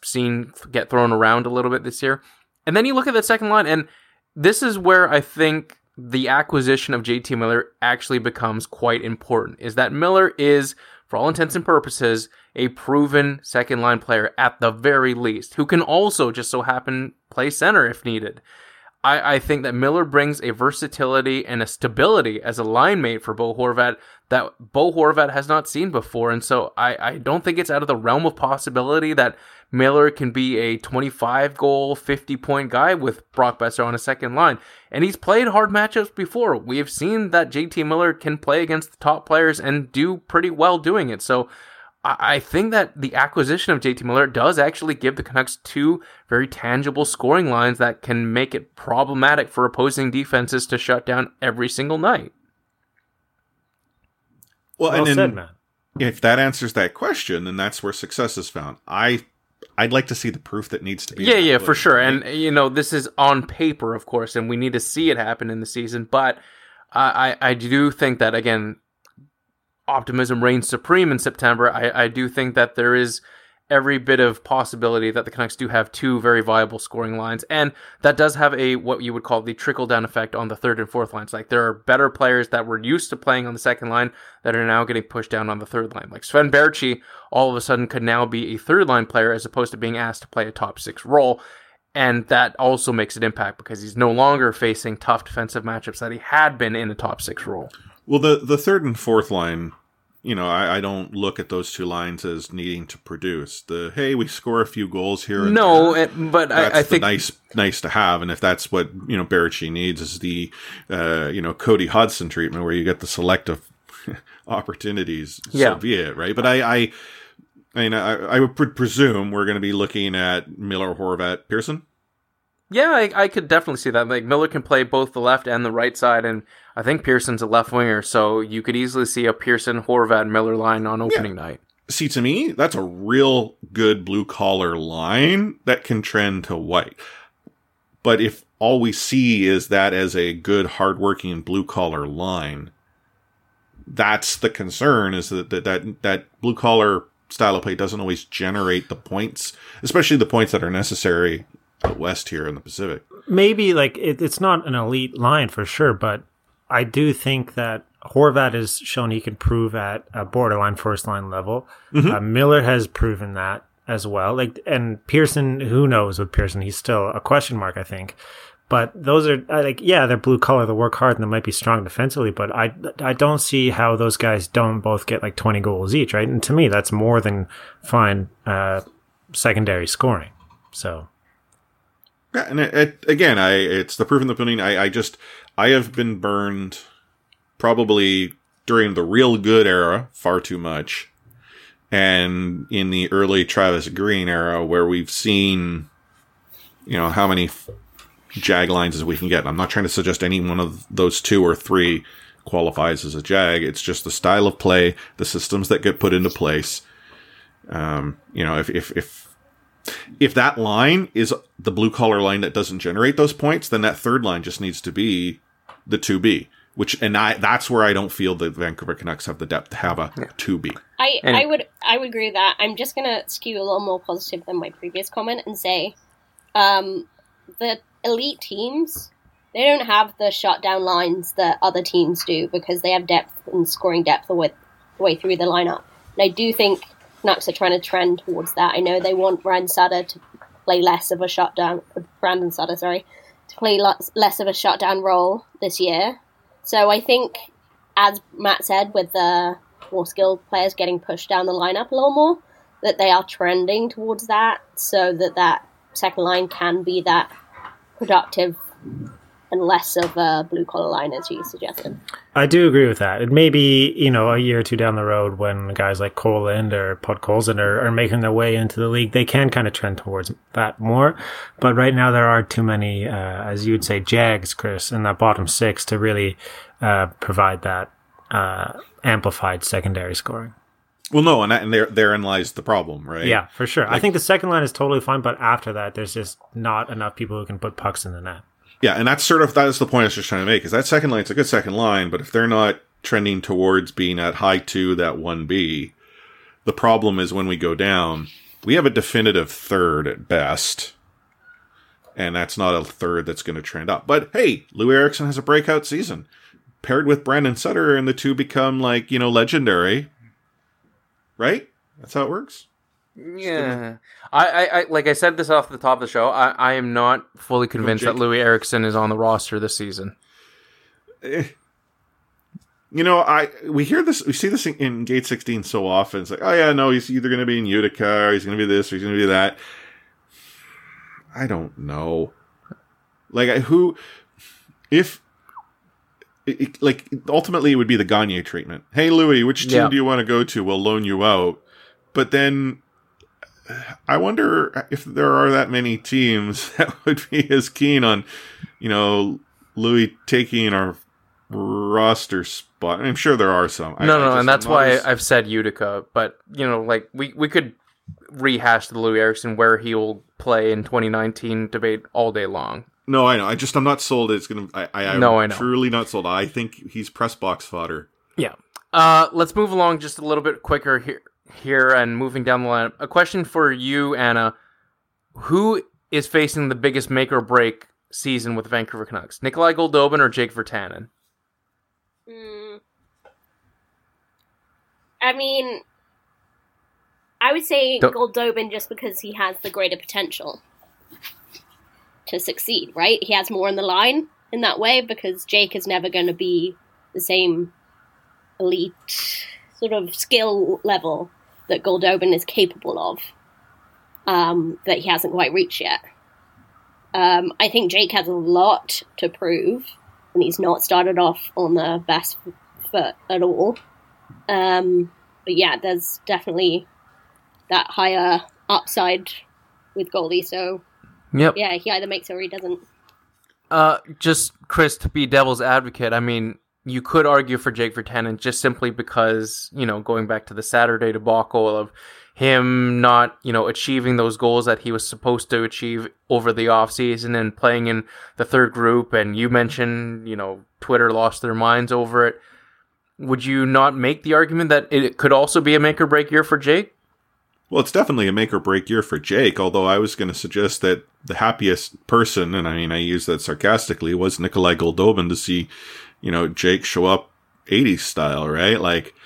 seen get thrown around a little bit this year. And then you look at that second line, and this is where I think the acquisition of J T Miller actually becomes quite important, is that Miller is, for all intents and purposes, a proven second line player at the very least, who can also just so happen play center if needed. I, I think that Miller brings a versatility and a stability as a line mate for Bo Horvat that Bo Horvat has not seen before. And so I, I don't think it's out of the realm of possibility that Miller can be a twenty-five goal, fifty point guy with Brock Boeser on a second line. And he's played hard matchups before. We have seen that J T Miller can play against the top players and do pretty well doing it. So I think that the acquisition of J T Miller does actually give the Canucks two very tangible scoring lines that can make it problematic for opposing defenses to shut down every single night. Well, well and said, then, man. If that answers that question, then that's where success is found. I, I'd like to see the proof that needs to be. Yeah, yeah, for sure. And, you know, this is on paper, of course, and we need to see it happen in the season. But I, I do think that, again, optimism reigns supreme in September. I, I do think that there is every bit of possibility that the Canucks do have two very viable scoring lines, and that does have a what you would call the trickle-down effect on the third and fourth lines. Like, there are better players that were used to playing on the second line that are now getting pushed down on the third line. Like Sven Baertschi all of a sudden could now be a third-line player as opposed to being asked to play a top-six role, and that also makes an impact because he's no longer facing tough defensive matchups that he had been in a top-six role. Well, the, the third and fourth line, you know, I, I don't look at those two lines as needing to produce. The, hey, we score a few goals here and no, there. It, but that's I, I the think nice nice to have. And if that's what, you know, Baertschi needs is the, uh, you know, Cody Hudson treatment where you get the selective opportunities, yeah. so be it, right? But I, I, I mean, I, I would pre- presume we're going to be looking at Miller, Horvat, Pearson. Yeah, I, I could definitely see that. Like, Miller can play both the left and the right side, and I think Pearson's a left winger, so you could easily see a Pearson, Horvat, Miller line on opening yeah. night. See, to me, that's a real good blue-collar line that can trend to white. But if all we see is that as a good, hardworking blue-collar line, that's the concern, is that that, that, that blue-collar style of play doesn't always generate the points, especially the points that are necessary out west here in the Pacific. Maybe, like, it, it's not an elite line for sure, but I do think that Horvat has shown he can prove at a borderline first line level. Mm-hmm. Uh, Miller has proven that as well. Like, and Pearson, who knows with Pearson? He's still a question mark, I think. But those are like, yeah, they're blue collar, they work hard, and they might be strong defensively. But I, I don't see how those guys don't both get like twenty goals each, right? And to me, that's more than fine uh, secondary scoring. So. Yeah, and it, it, again, I it's the proof in the pudding. I, I just I have been burned probably during the real good era far too much, and in the early Travis Green era where we've seen, you know, how many Jag lines as we can get. I'm not trying to suggest any one of those two or three qualifies as a Jag. It's just the style of play, the systems that get put into place. Um, you know, if if if. If that line is the blue-collar line that doesn't generate those points, then that third line just needs to be the two B. Which, and I, that's where I don't feel the Vancouver Canucks have the depth to have a yeah. two B. I, I would I would agree with that. I'm just going to skew a little more positive than my previous comment and say um, the elite teams, they don't have the shutdown lines that other teams do because they have depth and scoring depth the way, the way through the lineup. And I do think Canucks are trying to trend towards that. I know they want Brandon Sutter to play less of a shutdown. Brandon Sutter, sorry, to play less of a shutdown role this year. So I think, as Matt said, with the more skilled players getting pushed down the lineup a little more, that they are trending towards that, so that that second line can be that productive and less of a blue-collar line, as you suggested. I do agree with that. It may be, you know, a year or two down the road when guys like Coland or Podkolzin are, are making their way into the league, they can kind of trend towards that more. But right now there are too many, uh, as you would say, Jags, Chris, in that bottom six to really uh, provide that uh, amplified secondary scoring. Well, no, and, that, and there, therein lies the problem, right? Yeah, for sure. Like, I think the second line is totally fine, but after that, there's just not enough people who can put pucks in the net. Yeah, and that's sort of, that is the point I was just trying to make, is that second line's a good second line, but if they're not trending towards being at high two, that one B, the problem is when we go down, we have a definitive third at best. And that's not a third that's going to trend up. But hey, Lou Erickson has a breakout season. Paired with Brandon Sutter, and the two become, like, you know, legendary. Right? That's how it works? Yeah. I, I, I like I said this off the top of the show, I, I am not fully convinced that Louis Erickson is on the roster this season. Eh. You know, I we hear this, we see this in, in Gate sixteen so often. It's like, oh yeah, no, he's either going to be in Utica, or he's going to be this, or he's going to be that. I don't know. Like, who, if, it, it, like, ultimately it would be the Gagne treatment. Hey, Louis, which team yeah. do you want to go to? We'll loan you out. But then, I wonder if there are that many teams that would be as keen on, you know, Louis taking our roster spot. I'm sure there are some. No, I, no, I and that's why as... I've said Utica. But, you know, like, we, we could rehash the Louis Erickson where he will play in twenty nineteen debate all day long. No, I know. I just, I'm not sold it's going to, I, I, I'm no, I know. truly not sold. I think he's press box fodder. Yeah. Uh, let's move along just a little bit quicker here, here and moving down the line. A question for you, Anna. Who is facing the biggest make or break season with the Vancouver Canucks? Nikolai Goldobin or Jake Virtanen? Mm. I mean, I would say Do- Goldobin just because he has the greater potential to succeed, right? He has more in the line in that way because Jake is never going to be the same elite sort of skill level that Goldobin is capable of, um, that he hasn't quite reached yet. Um, I think Jake has a lot to prove, and he's not started off on the best foot at all. Um, but yeah, there's definitely that higher upside with Goldie, so yep. yeah, he either makes it or he doesn't. Uh, just, Chris, to be devil's advocate, I mean, you could argue for Jake Virtanen just simply because, you know, going back to the Saturday debacle of him not, you know, achieving those goals that he was supposed to achieve over the offseason and playing in the third group, and you mentioned, you know, Twitter lost their minds over it. Would you not make the argument that it could also be a make-or-break year for Jake? Well, it's definitely a make-or-break year for Jake, although I was going to suggest that the happiest person, and I mean, I use that sarcastically, was Nikolai Goldobin to see, you know, Jake show up eighties style, right? Like,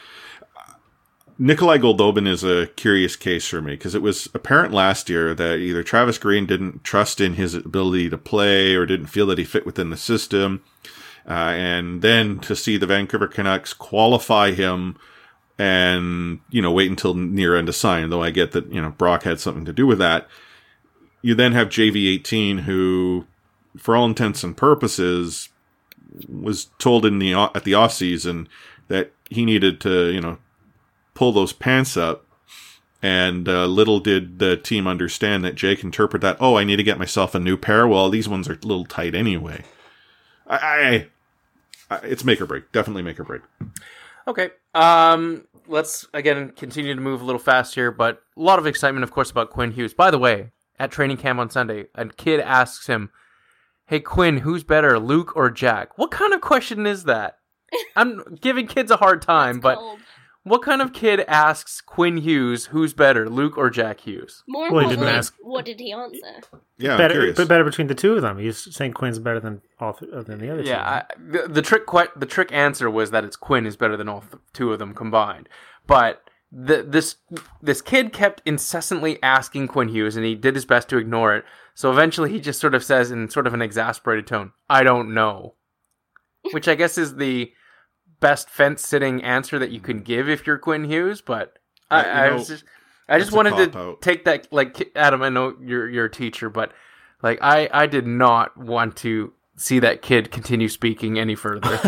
Nikolai Goldobin is a curious case for me, because it was apparent last year that either Travis Green didn't trust in his ability to play or didn't feel that he fit within the system. Uh, and then to see the Vancouver Canucks qualify him and, you know, wait until near end to sign, though I get that, you know, Brock had something to do with that. You then have J V eighteen, who, for all intents and purposes, was told in the at the offseason that he needed to, you know, pull those pants up. And uh, little did the team understand that Jake interpreted that, oh, I need to get myself a new pair. Well, these ones are a little tight anyway. I, I, I it's make or break. Definitely make or break. Okay. Um, let's, again, continue to move a little fast here, but a lot of excitement, of course, about Quinn Hughes. By the way, at training camp on Sunday, a kid asks him, hey, Quinn, who's better, Luke or Jack? What kind of question is that? I'm giving kids a hard time, but cold. What kind of kid asks Quinn Hughes who's better, Luke or Jack Hughes? More well, importantly, ask... what did he answer? Yeah, better, I'm curious. But better between the two of them. He's saying Quinn's better than all th- than the other two. Yeah, I, the, the trick que- the trick answer was that it's Quinn is better than all th- two of them combined. But the, this this kid kept incessantly asking Quinn Hughes, and he did his best to ignore it. So eventually, he just sort of says in sort of an exasperated tone, "I don't know," which I guess is the best fence-sitting answer that you can give if you're Quinn Hughes, but I, yeah, I know, was just, I just wanted to out. take that, like, Adam, I know you're you're a teacher, but like I, I did not want to see that kid continue speaking any further.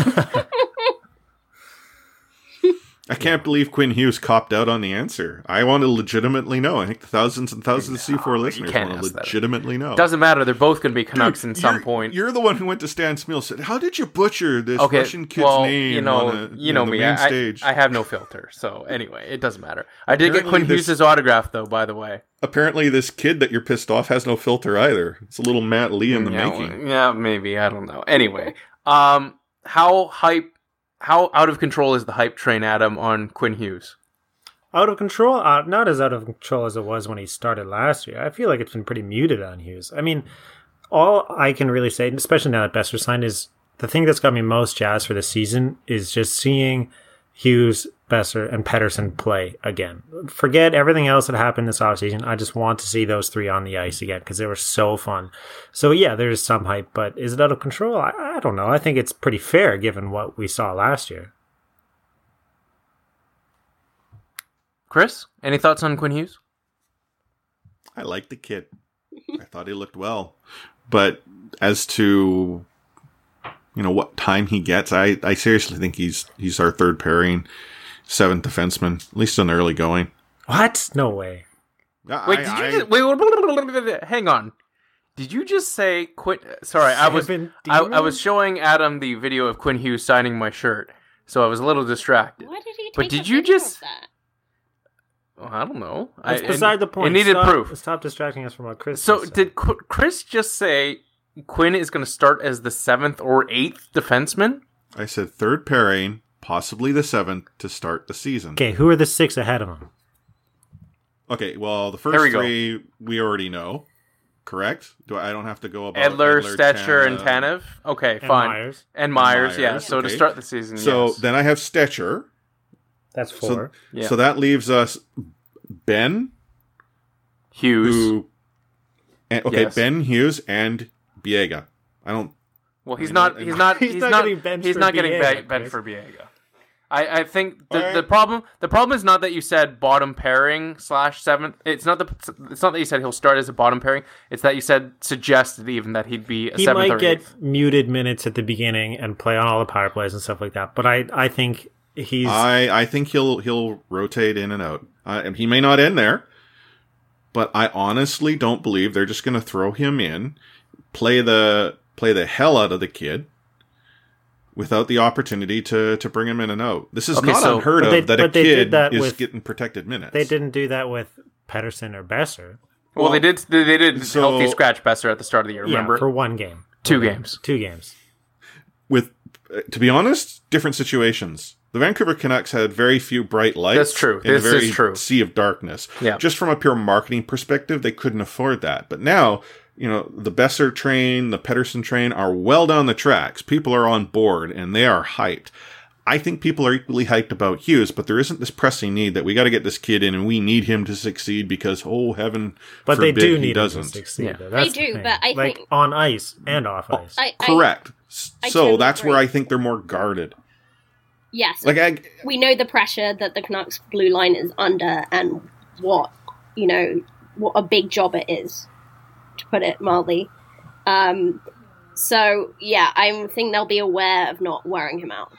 I can't believe Quinn Hughes copped out on the answer. I want to legitimately know. I think the thousands and thousands of C four no, listeners want to legitimately that. know. Doesn't matter. They're both going to be Canucks Dude, in some point. You're the one who went to Stan Smith and said, how did you butcher this okay, Russian kid's well, name you know, on a, you you know, know, me. the main I, stage? I have no filter. So anyway, it doesn't matter. I did apparently get Quinn this, Hughes' autograph, though, by the way. Apparently this kid that you're pissed off has no filter either. It's a little Matt Lee in the yeah, making. Yeah, maybe. I don't know. Anyway, um, how hype... How out of control is the hype train, Adam, on Quinn Hughes? Out of control? Uh, not as out of control as it was when he started last year. I feel like it's been pretty muted on Hughes. I mean, all I can really say, especially now that Besser signed, is the thing that's got me most jazzed for the season is just seeing Hughes, Besser, and Pettersson play again. Forget everything else that happened this offseason. I just want to see those three on the ice again because they were so fun. So, yeah, there's some hype, but is it out of control? I, I don't know. I think it's pretty fair given what we saw last year. Chris, any thoughts on Quinn Hughes? I like the kid. I thought he looked well. But as to, you know, what time he gets, I, I seriously think he's he's our third pairing, seventh defenseman, at least in the early going. What? No way. I, wait, did you I, just, wait, wait, wait, hang on. Did you just say Quinn? Sorry, I was I, I was showing Adam the video of Quinn Hughes signing my shirt, so I was a little distracted. Why did he take but a did you video just? of that? Well, I don't know. That's I, beside it, the point. It needed stop, proof. Stop distracting us from what Chris So said. did Qu- Chris just say Quinn is going to start as the seventh or eighth defenseman? I said third pairing, possibly the seventh to start the season. Okay, who are the six ahead of him? Okay, well, the first we three go. we already know, correct? Do I, I don't have to go about Edler, Edler Stetcher, and Tanev. Tanev? Okay, And fine. Myers. And Myers, Myers, yeah. So okay. to start the season, So yes. then I have Stetcher. That's So, four. Yeah. so that leaves us Ben, Hughes. who, and, okay, Yes. Ben Hughes and Biega. I don't. Well, he's I mean, not. and- He's not. He's He's, not not. getting benched he's for not getting Biega, be- benched Chris. for Biega. I, I think the, Alright. the problem the problem is not that you said bottom pairing slash seventh. It's not the it's not that you said he'll start as a bottom pairing. It's that you said suggested even that he'd be a He seventh might or get eighth. muted minutes at the beginning and play on all the power plays and stuff like that. But I, I think he's I I think he'll he'll rotate in and out. Uh, and he may not end there, but I honestly don't believe they're just going to throw him in, play the play the hell out of the kid, without the opportunity to, to bring him in and out. This is Okay, not so- unheard But of they- that a but they did kid that is with- getting protected minutes. they didn't do that with Pettersson or Besser. Well, they did. They, they did so- healthy scratch Besser at the start of the year. Remember, Yeah, for one game. two Okay. games. Two games. With, uh, to be honest, different situations. The Vancouver Canucks had very few bright lights. That's true. In This a very is true. sea of darkness. Yeah. Just from a pure marketing perspective, they couldn't afford that. But now, you know, the Besser train, the Pettersson train are well down the tracks. People are on board and they are hyped. I think people are equally hyped about Hughes, but there isn't this pressing need that we got to get this kid in and we need him to succeed because, oh, heaven But they forbid do he need him doesn't. to succeed. Yeah. though. That's They the do, thing. but I like think- on ice and off ice. I, I, Correct. I so totally that's where agree. I think they're more guarded. Yes, Like I, we know the pressure that the Canucks blue line is under and what, you know, what a big job it is, to put it mildly. Um, so, yeah, I think they'll be aware of not wearing him out.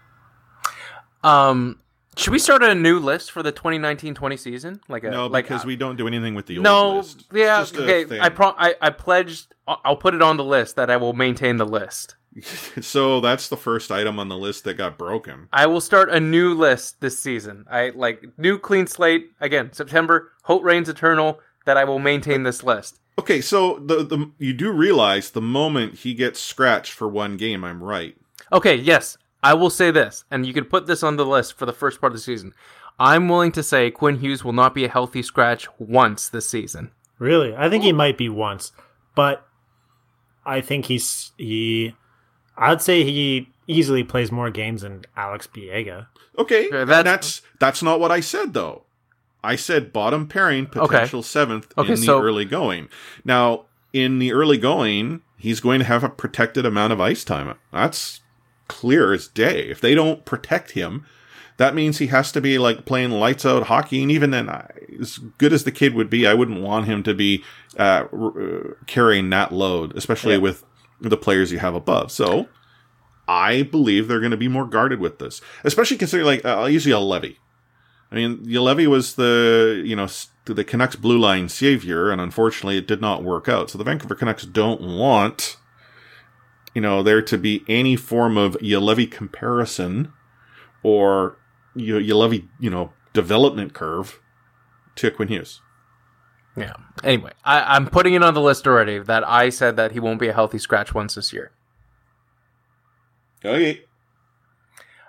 Um, should we start a new list for the twenty nineteen twenty season? Like a no, like because a- we don't do anything with the old no, list. It's yeah, just a okay. thing. I pro- I I pledged. I'll I'll put it on the list that I will maintain the list. So that's the first item on the list that got broken. I will start a new list this season. I like new clean slate again. September, hope reigns eternal. That I will maintain this list. Okay, so the the you do realize the moment he gets scratched for one game, I'm right. Okay, yes, I will say this, and you can put this on the list for the first part of the season. I'm willing to say Quinn Hughes will not be a healthy scratch once this season. Really? I think he might be once, but I think he's he. I'd say he easily plays more games than Alex Biega. Okay, Okay, and that's- that's that's not what I said though. I said bottom pairing, potential seventh Okay, in the so- early going. Now, in the early going, he's going to have a protected amount of ice time. That's clear as day. If they don't protect him, that means he has to be like playing lights out hockey. And even then, I- as good as the kid would be, I wouldn't want him to be uh, r- uh, carrying that load, especially Yeah. with the players you have above. So I believe they're going to be more guarded with this, especially considering like uh, I'll use Levy. I mean, Levy was the, you know, the Canucks blue line savior, and unfortunately it did not work out. So the Vancouver Canucks don't want, you know, there to be any form of Levy comparison or Levy, you know, development curve to Quinn Hughes. Yeah. Anyway, I, I'm putting it on the list already that I said that he won't be a healthy scratch once this year. Okay.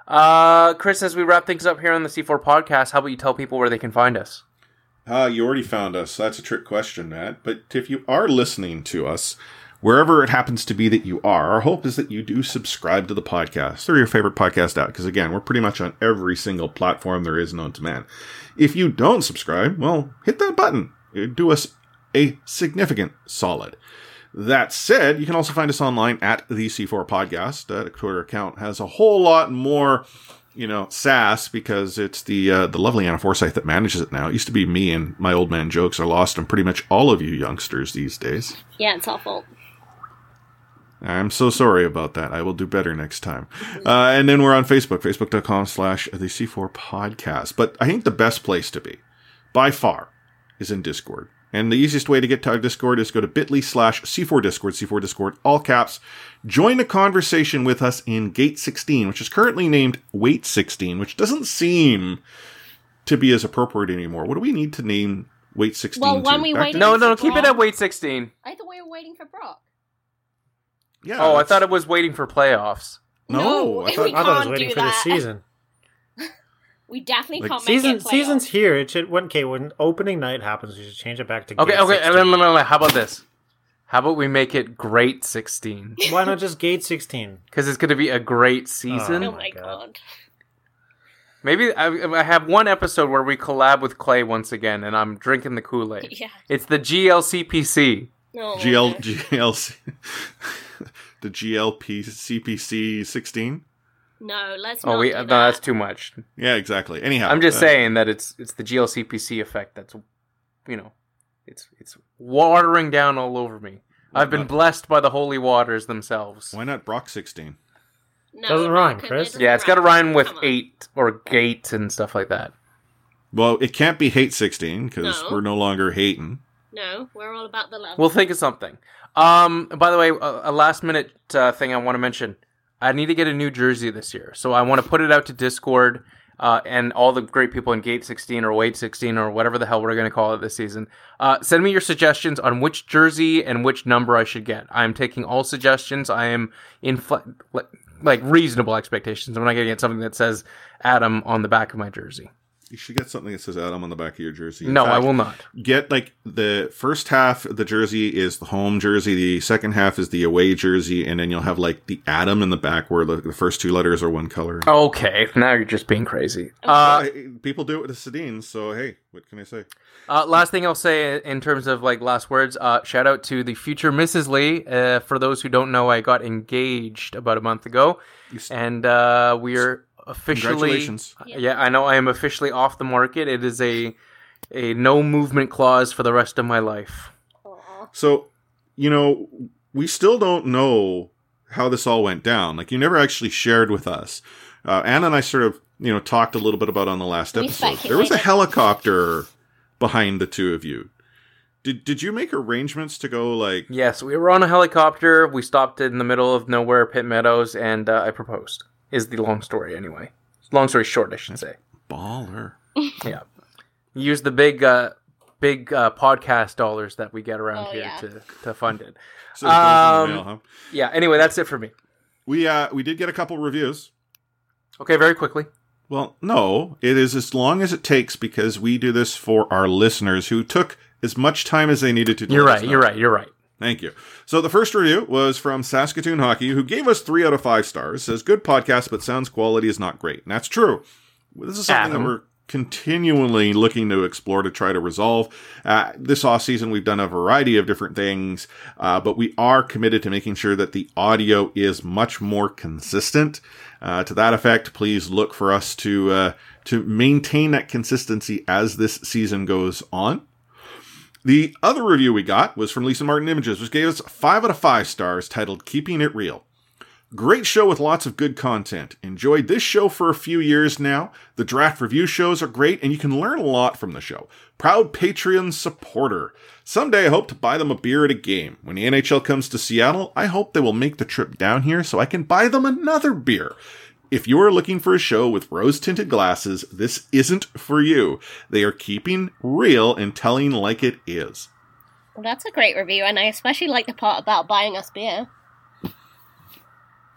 Uh, Chris, as we wrap things up here on the C four podcast, how about you tell people where they can find us? Uh, you already found us. That's a trick question, Matt. But if you are listening to us, wherever it happens to be that you are, our hope is that you do subscribe to the podcast or your favorite podcast app. Because again, we're pretty much on every single platform there is known to man. If you don't subscribe, well, hit that button. It'd do us a significant solid. That said, you can also find us online at the C four Podcast. That Twitter account has a whole lot more, you know, sass because it's the uh, the lovely Anna Forsyth that manages it now. It used to be me, and my old man jokes are lost on pretty much all of you youngsters these days. Yeah, it's awful. I'm so sorry about that. I will do better next time. Uh, and then we're on Facebook, facebook.com slash the C4 Podcast. But I think the best place to be, by far, is in Discord. And the easiest way to get to our Discord is go to bit.ly slash C4 Discord, C four Discord, all caps. Join the conversation with us in Gate sixteen, which is currently named Wait sixteen, which doesn't seem to be as appropriate anymore. What do we need to name Wait sixteen Well, when to? we Back waited to- No, no, for keep it Brock. at Wait sixteen. I thought we were waiting for Brock. Yeah, Oh, I that's- thought it was waiting for playoffs. No, No, I we thought, I thought I was can't waiting do for the that. season. We definitely Like, can't Season make it playoffs. season's here. It should when okay when opening night happens, we should change it back to Okay, Gate okay, sixteen. no, no, no, no, how about this? How about we make it Great sixteen? Why not just Gate sixteen? Because it's going to be a great season. Oh Oh my my god. God. Maybe I, I have one episode where we collab with Clay once again, and I'm drinking the Kool-Aid. Yeah. It's the G L C P C. No. G L, G L C, the G L P C P C sixteen? No, let's not Oh, we do no, that. that's too much. Yeah, exactly. Anyhow. I'm just uh, saying that it's it's the G L C P C effect that's, you know, it's it's watering down all over me. I've been not- blessed by the holy waters themselves. Why not Brock sixteen? No, Doesn't no, rhyme, 'cause Chris. it doesn't Yeah, it's got to rhyme with Come on. eight or gate and stuff like that. Well, it can't be hate sixteen because No. we're no longer hating. No, we're all about the love. We'll think of something. Um, by the way, a, a last minute uh, thing I want to mention. I need to get a new jersey this year, so I want to put it out to Discord uh, and all the great people in Gate sixteen or Wait sixteen or whatever the hell we're going to call it this season. Uh, send me your suggestions on which jersey and which number I should get. I am taking all suggestions. I am in fl- like reasonable expectations. I'm not going to get something that says Adam on the back of my jersey. You should get something that says Adam on the back of your jersey. In No, I fact, will not. Get, like, the first half of the jersey is the home jersey, the second half is the away jersey, and then you'll have, like, the Adam in the back where the, the first two letters are one color. Okay, now you're just being crazy. Uh, Uh, people do it with the Sedines, so hey, what can I say? Uh, last thing I'll say in terms of like last words, uh, shout out to the future Missus Lee. Uh, for those who don't know, I got engaged about a month ago, and uh, we are officially. Congratulations. Yeah, I know I am officially off the market. It is a a no movement clause for the rest of my life. So, you know, we still don't know how this all went down. Like, you never actually shared with us. Uh, Anna and I sort of, you know, talked a little bit about on the last We episode. There was a speculated. helicopter behind the two of you. Did did you make arrangements to go, like... Yes, we were on a helicopter. We stopped in the middle of nowhere, Pitt Meadows, and uh, I proposed. Is the long story anyway. Long story short, I should say. Baller. Yeah. Use the big, uh, big uh, podcast dollars that we get around Oh, here yeah. to, to fund it. So it goes in Um, the mail, huh? Yeah. Anyway, that's it for me. We, uh, we did get a couple reviews. Okay, very quickly. Well, no, it is as long as it takes because we do this for our listeners who took as much time as they needed to. to You're let right. us know. You're right. You're right. Thank you. So the first review was from Saskatoon Hockey, who gave us three out of five stars. Says, good podcast, but sounds quality is not great. And that's true. This is something Adam. that we're continually looking to explore to try to resolve. Uh, this offseason, we've done a variety of different things, uh, but we are committed to making sure that the audio is much more consistent. Uh, to that effect, please look for us to uh, to maintain that consistency as this season goes on. The other review we got was from Lisa Martin Images, which gave us five out of five stars, titled Keeping It Real. Great show with lots of good content. Enjoyed this show for a few years now. The draft review shows are great, and you can learn a lot from the show. Proud Patreon supporter. Someday I hope to buy them a beer at a game. When the N H L comes to Seattle, I hope they will make the trip down here so I can buy them another beer. If you are looking for a show with rose-tinted glasses, this isn't for you. They are keeping real and telling like it is. Well, that's a great review, and I especially like the part about buying us beer.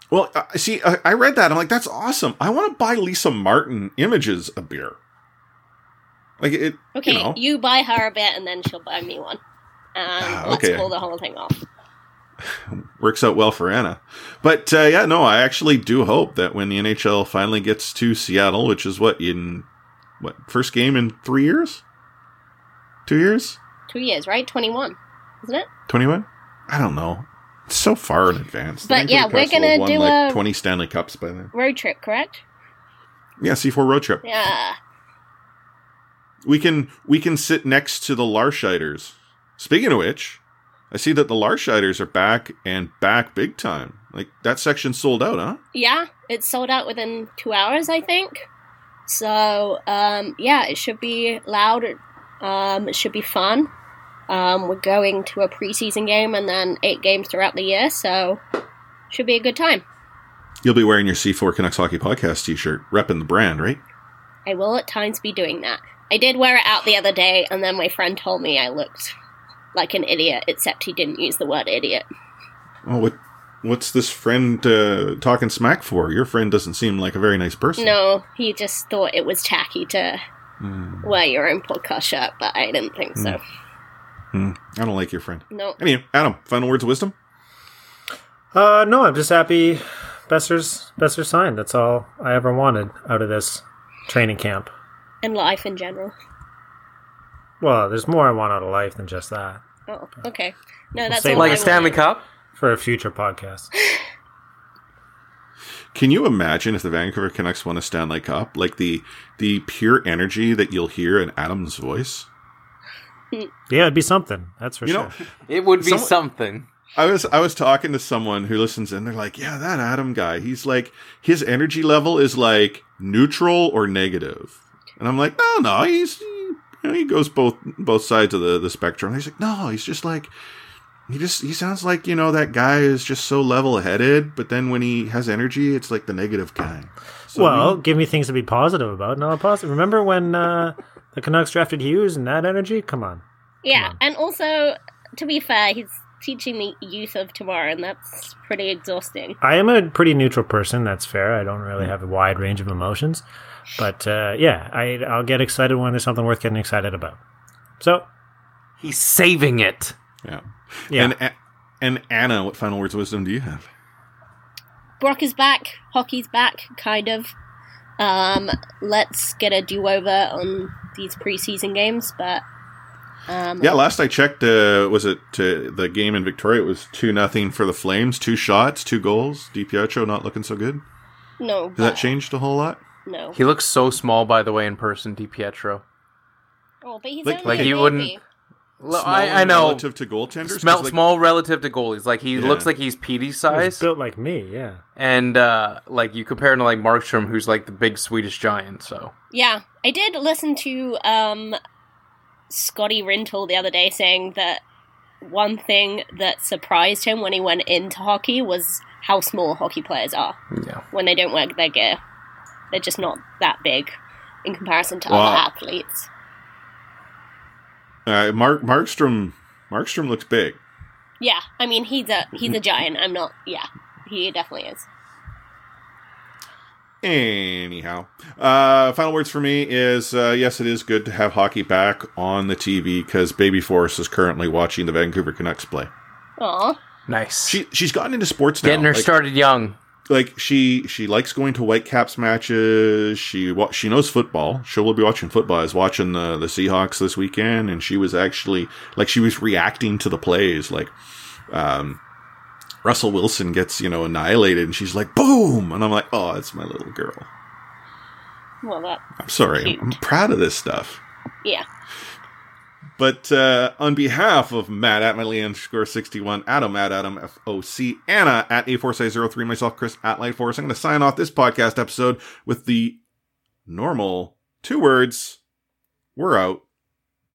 Well, uh, see, I, I read that. I'm like, that's awesome. I want to buy Lisa Martin Images a beer. Like it. Okay, you know. you buy her a bit, and then she'll buy me one, and Ah, let's okay. pull the whole thing off. Works out well for Anna. But uh, yeah, no, I actually do hope that when the N H L finally gets to Seattle, which is what in what first game in three years, two years, Two years, right? Twenty-one, isn't it? twenty-one. I don't know. It's so far in advance. But The yeah, Vancouver we're Canucks will gonna have won, do like a- twenty Stanley Cups by then. Road trip, correct? Yeah, C four road trip. Yeah. We can we can sit next to the Larscheiders. Speaking of which, I see that the Larscheiders are back and back big time. Like that section sold out, huh? Yeah, it's sold out within two hours, I think. So, um, yeah, it should be loud. Um, it should be fun. Um, we're going to a preseason game and then eight games throughout the year, so should be a good time. You'll be wearing your C four Canucks Hockey Podcast t-shirt, repping the brand, right? I will at times be doing that. I did wear it out the other day, and then my friend told me I looked like an idiot, except he didn't use the word idiot. Oh, what? What's this friend uh, talking smack for? Your friend doesn't seem like a very nice person. No, he just thought it was tacky to Mm. wear your own podcast shirt, but I didn't think so. Mm. I don't like your friend. No. Anyway, Adam, final words of wisdom? Uh, no, I'm just happy Besser's Besser signed. That's all I ever wanted out of this training camp. And life in general. Well, there's more I want out of life than just that. Oh, okay. No, We'll that's save all Like I a Stanley wanted. Cup? For a future podcast. Can you imagine if the Vancouver Canucks won a Stanley Cup? Like the the pure energy that you'll hear in Adam's voice? Yeah, it'd be something. That's for You sure. know, It would be Someone- something. I was I was talking to someone who listens and they're like, yeah, that Adam guy, he's like, his energy level is like neutral or negative. And I'm like, no, no, he's, he, you know, he goes both both sides of the, the spectrum. And he's like, no, he's just like, he just, he sounds like, you know, that guy is just so level-headed, but then when he has energy, it's like the negative kind. So, well, I mean, give me things to be positive about. No, positive. Remember when uh, the Canucks drafted Hughes and that energy? Come on. Yeah, and also, to be fair, he's teaching the youth of tomorrow, and that's pretty exhausting. I am a pretty neutral person. That's fair. I don't really have a wide range of emotions. But uh, yeah, I, I'll get excited when there's something worth getting excited about. So, He's saving it. yeah. yeah. And, A- and Anna, what final words of wisdom do you have? Brock is back, hockey's back, kind of. Um, let's get a do-over on these preseason games, but... Um, Yeah, last I checked, uh, was it uh, the game in Victoria? It was two nothing for the Flames. Two shots, two goals. DiPietro not looking so good. No. Has that changed a whole lot? No. He looks so small, by the way, in person, DiPietro. Oh, but he's Like- only like a he baby. wouldn't- Small I, I know. Relative to goaltenders? 'Cause, Smell, like, small relative to goalies. Like, he Yeah. looks like he's Petey He's size. built like me, yeah. And, uh, like, you compare him to, like, Markstrom, who's, like, the big Swedish giant, so. Yeah, I did listen to um, Scotty Rintle the other day saying that one thing that surprised him when he went into hockey was how small hockey players are Yeah. when they don't wear their gear. They're just not that big in comparison to Wow. other athletes. Uh, Mark Markstrom Markstrom looks big. Yeah, I mean he's a he's a giant. I'm not. Yeah, he definitely is. Anyhow, uh, final words for me is uh, yes, it is good to have hockey back on the T V because Baby Force is currently watching the Vancouver Canucks play. Aw. Nice. She she's gotten into sports now. Getting her Like- started young. Like she she likes going to Whitecaps matches. She wa- she knows football. She will be watching football. I was watching the the Seahawks this weekend, and she was actually like she was reacting to the plays. Like, um, Russell Wilson gets you know annihilated, and she's like boom, and I'm like, oh, it's my little girl. Well, that. I'm sorry, I'm, I'm proud of this stuff. Yeah. But uh, on behalf of Matt at Medley underscore sixty-one, Adam at Adam F O C, Anna at A four six zero three, myself, Chris at Light Force, I'm going to sign off this podcast episode with the normal two words. We're out.